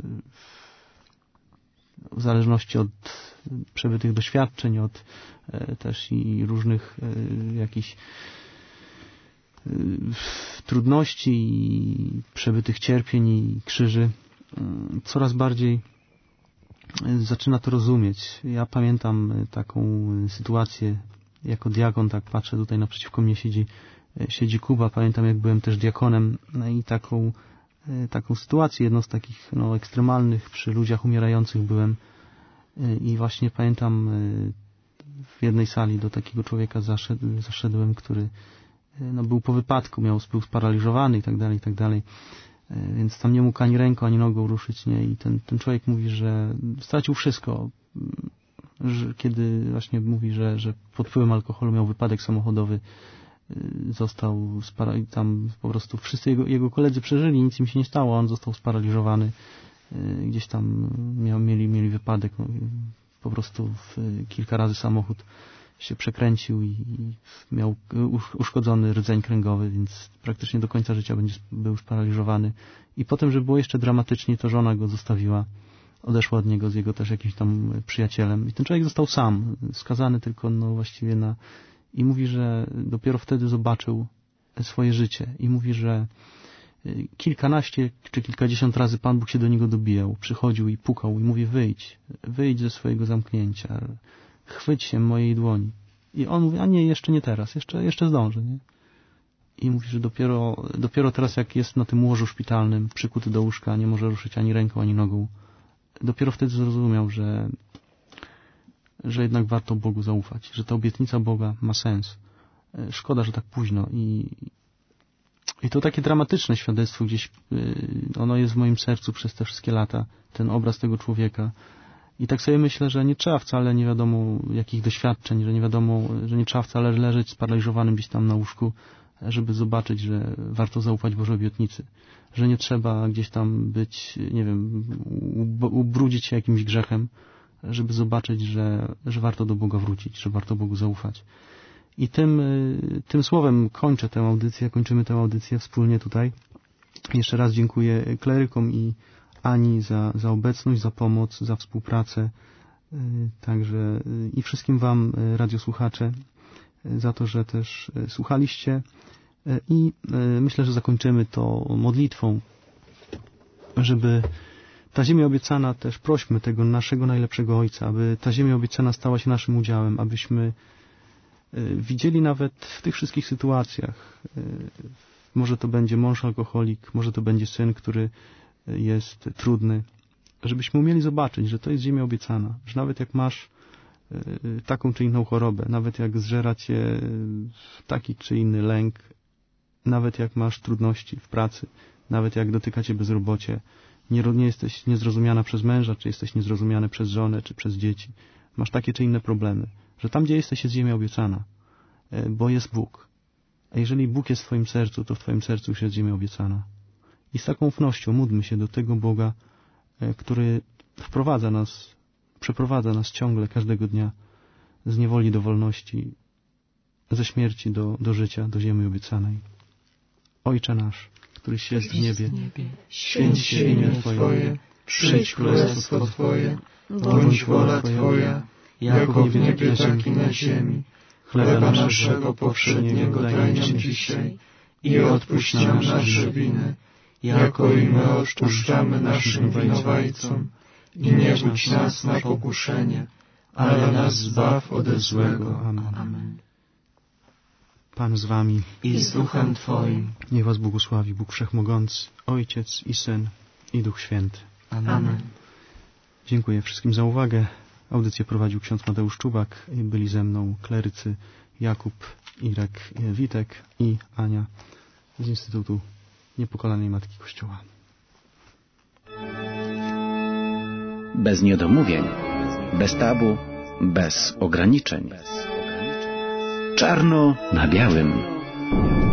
w zależności od przebytych doświadczeń, od też i różnych jakichś trudności i przebytych cierpień i krzyży coraz bardziej zaczyna to rozumieć. Ja pamiętam taką sytuację jako diakon, tak patrzę, tutaj naprzeciwko mnie siedzi siedzi Kuba. Pamiętam, jak byłem też diakonem, no i taką sytuację, jedną z takich ekstremalnych, przy ludziach umierających byłem i właśnie pamiętam, w jednej sali do takiego człowieka zaszedłem, który był po wypadku, był sparaliżowany i tak dalej, więc tam nie mógł ani ręką, ani nogą ruszyć, nie? I ten człowiek mówi, że stracił wszystko, kiedy właśnie mówi, że pod wpływem alkoholu miał wypadek samochodowy, został tam po prostu wszyscy jego koledzy przeżyli, nic im się nie stało, on został sparaliżowany, gdzieś tam mieli wypadek, po prostu kilka razy samochód się przekręcił i miał uszkodzony rdzeń kręgowy, więc praktycznie do końca życia był sparaliżowany. I potem, żeby było jeszcze dramatycznie, to żona go zostawiła, odeszła od niego z jego też jakimś tam przyjacielem. I ten człowiek został sam, skazany tylko właściwie na... I mówi, że dopiero wtedy zobaczył swoje życie. I mówi, że kilkanaście czy kilkadziesiąt razy Pan Bóg się do niego dobijał. Przychodził i pukał i mówi, wyjdź ze swojego zamknięcia. Chwyć się mojej dłoni. I on mówi, a nie, jeszcze nie teraz, jeszcze zdążę, nie? I mówi, że dopiero teraz, jak jest na tym łożu szpitalnym, przykuty do łóżka, nie może ruszyć ani ręką, ani nogą, dopiero wtedy zrozumiał, że jednak warto Bogu zaufać, że ta obietnica Boga ma sens. Szkoda, że tak późno. I to takie dramatyczne świadectwo gdzieś, ono jest w moim sercu przez te wszystkie lata, ten obraz tego człowieka. I tak sobie myślę, że nie trzeba wcale nie wiadomo jakich doświadczeń, że nie trzeba wcale leżeć sparaliżowanym gdzieś tam na łóżku, żeby zobaczyć, że warto zaufać Bożej obietnicy. Że nie trzeba gdzieś tam być, nie wiem, ubrudzić się jakimś grzechem, żeby zobaczyć, że warto do Boga wrócić, że warto Bogu zaufać. I tym słowem kończymy tę audycję wspólnie tutaj. Jeszcze raz dziękuję klerykom i Ani za obecność, za pomoc, za współpracę. Także i wszystkim Wam, radiosłuchacze, za to, że też słuchaliście. I myślę, że zakończymy to modlitwą, żeby ta ziemia obiecana, też prośmy tego naszego najlepszego Ojca, aby ta ziemia obiecana stała się naszym udziałem, abyśmy widzieli nawet w tych wszystkich sytuacjach, może to będzie mąż alkoholik, może to będzie syn, który jest trudny, żebyśmy umieli zobaczyć, że to jest ziemia obiecana, że nawet jak masz taką czy inną chorobę, nawet jak zżera cię taki czy inny lęk, nawet jak masz trudności w pracy, nawet jak dotyka cię bezrobocie, nie jesteś niezrozumiana przez męża, czy jesteś niezrozumiany przez żonę, czy przez dzieci, masz takie czy inne problemy, że tam, gdzie jesteś, jest ziemia obiecana, bo jest Bóg. A jeżeli Bóg jest w twoim sercu, to w twoim sercu już jest ziemia obiecana. I z taką ufnością módlmy się do tego Boga, który przeprowadza nas ciągle, każdego dnia z niewoli do wolności, ze śmierci do życia, do ziemi obiecanej. Ojcze nasz, któryś jest w niebie, święć się imię Twoje, przyjdź królestwo Twoje, bądź wola Twoja, jako w niebie, tak i na ziemi. Chleba naszego powszedniego daj nam dzisiaj i odpuść nam nasze winy, jako i my odpuszczamy naszym winowajcom. I nie budź nas na pokuszenie, ale nas zbaw ode złego. Amen. Pan z wami i z duchem Twoim. Niech was błogosławi Bóg Wszechmogący, Ojciec i Syn i Duch Święty. Amen. Dziękuję wszystkim za uwagę. Audycję prowadził ksiądz Mateusz Czubak. Byli ze mną klerycy Jakub, Irek, Witek i Ania z Instytutu Niepokalanej Matki Kościoła. Bez niedomówień, bez tabu, bez ograniczeń. Czarno na białym.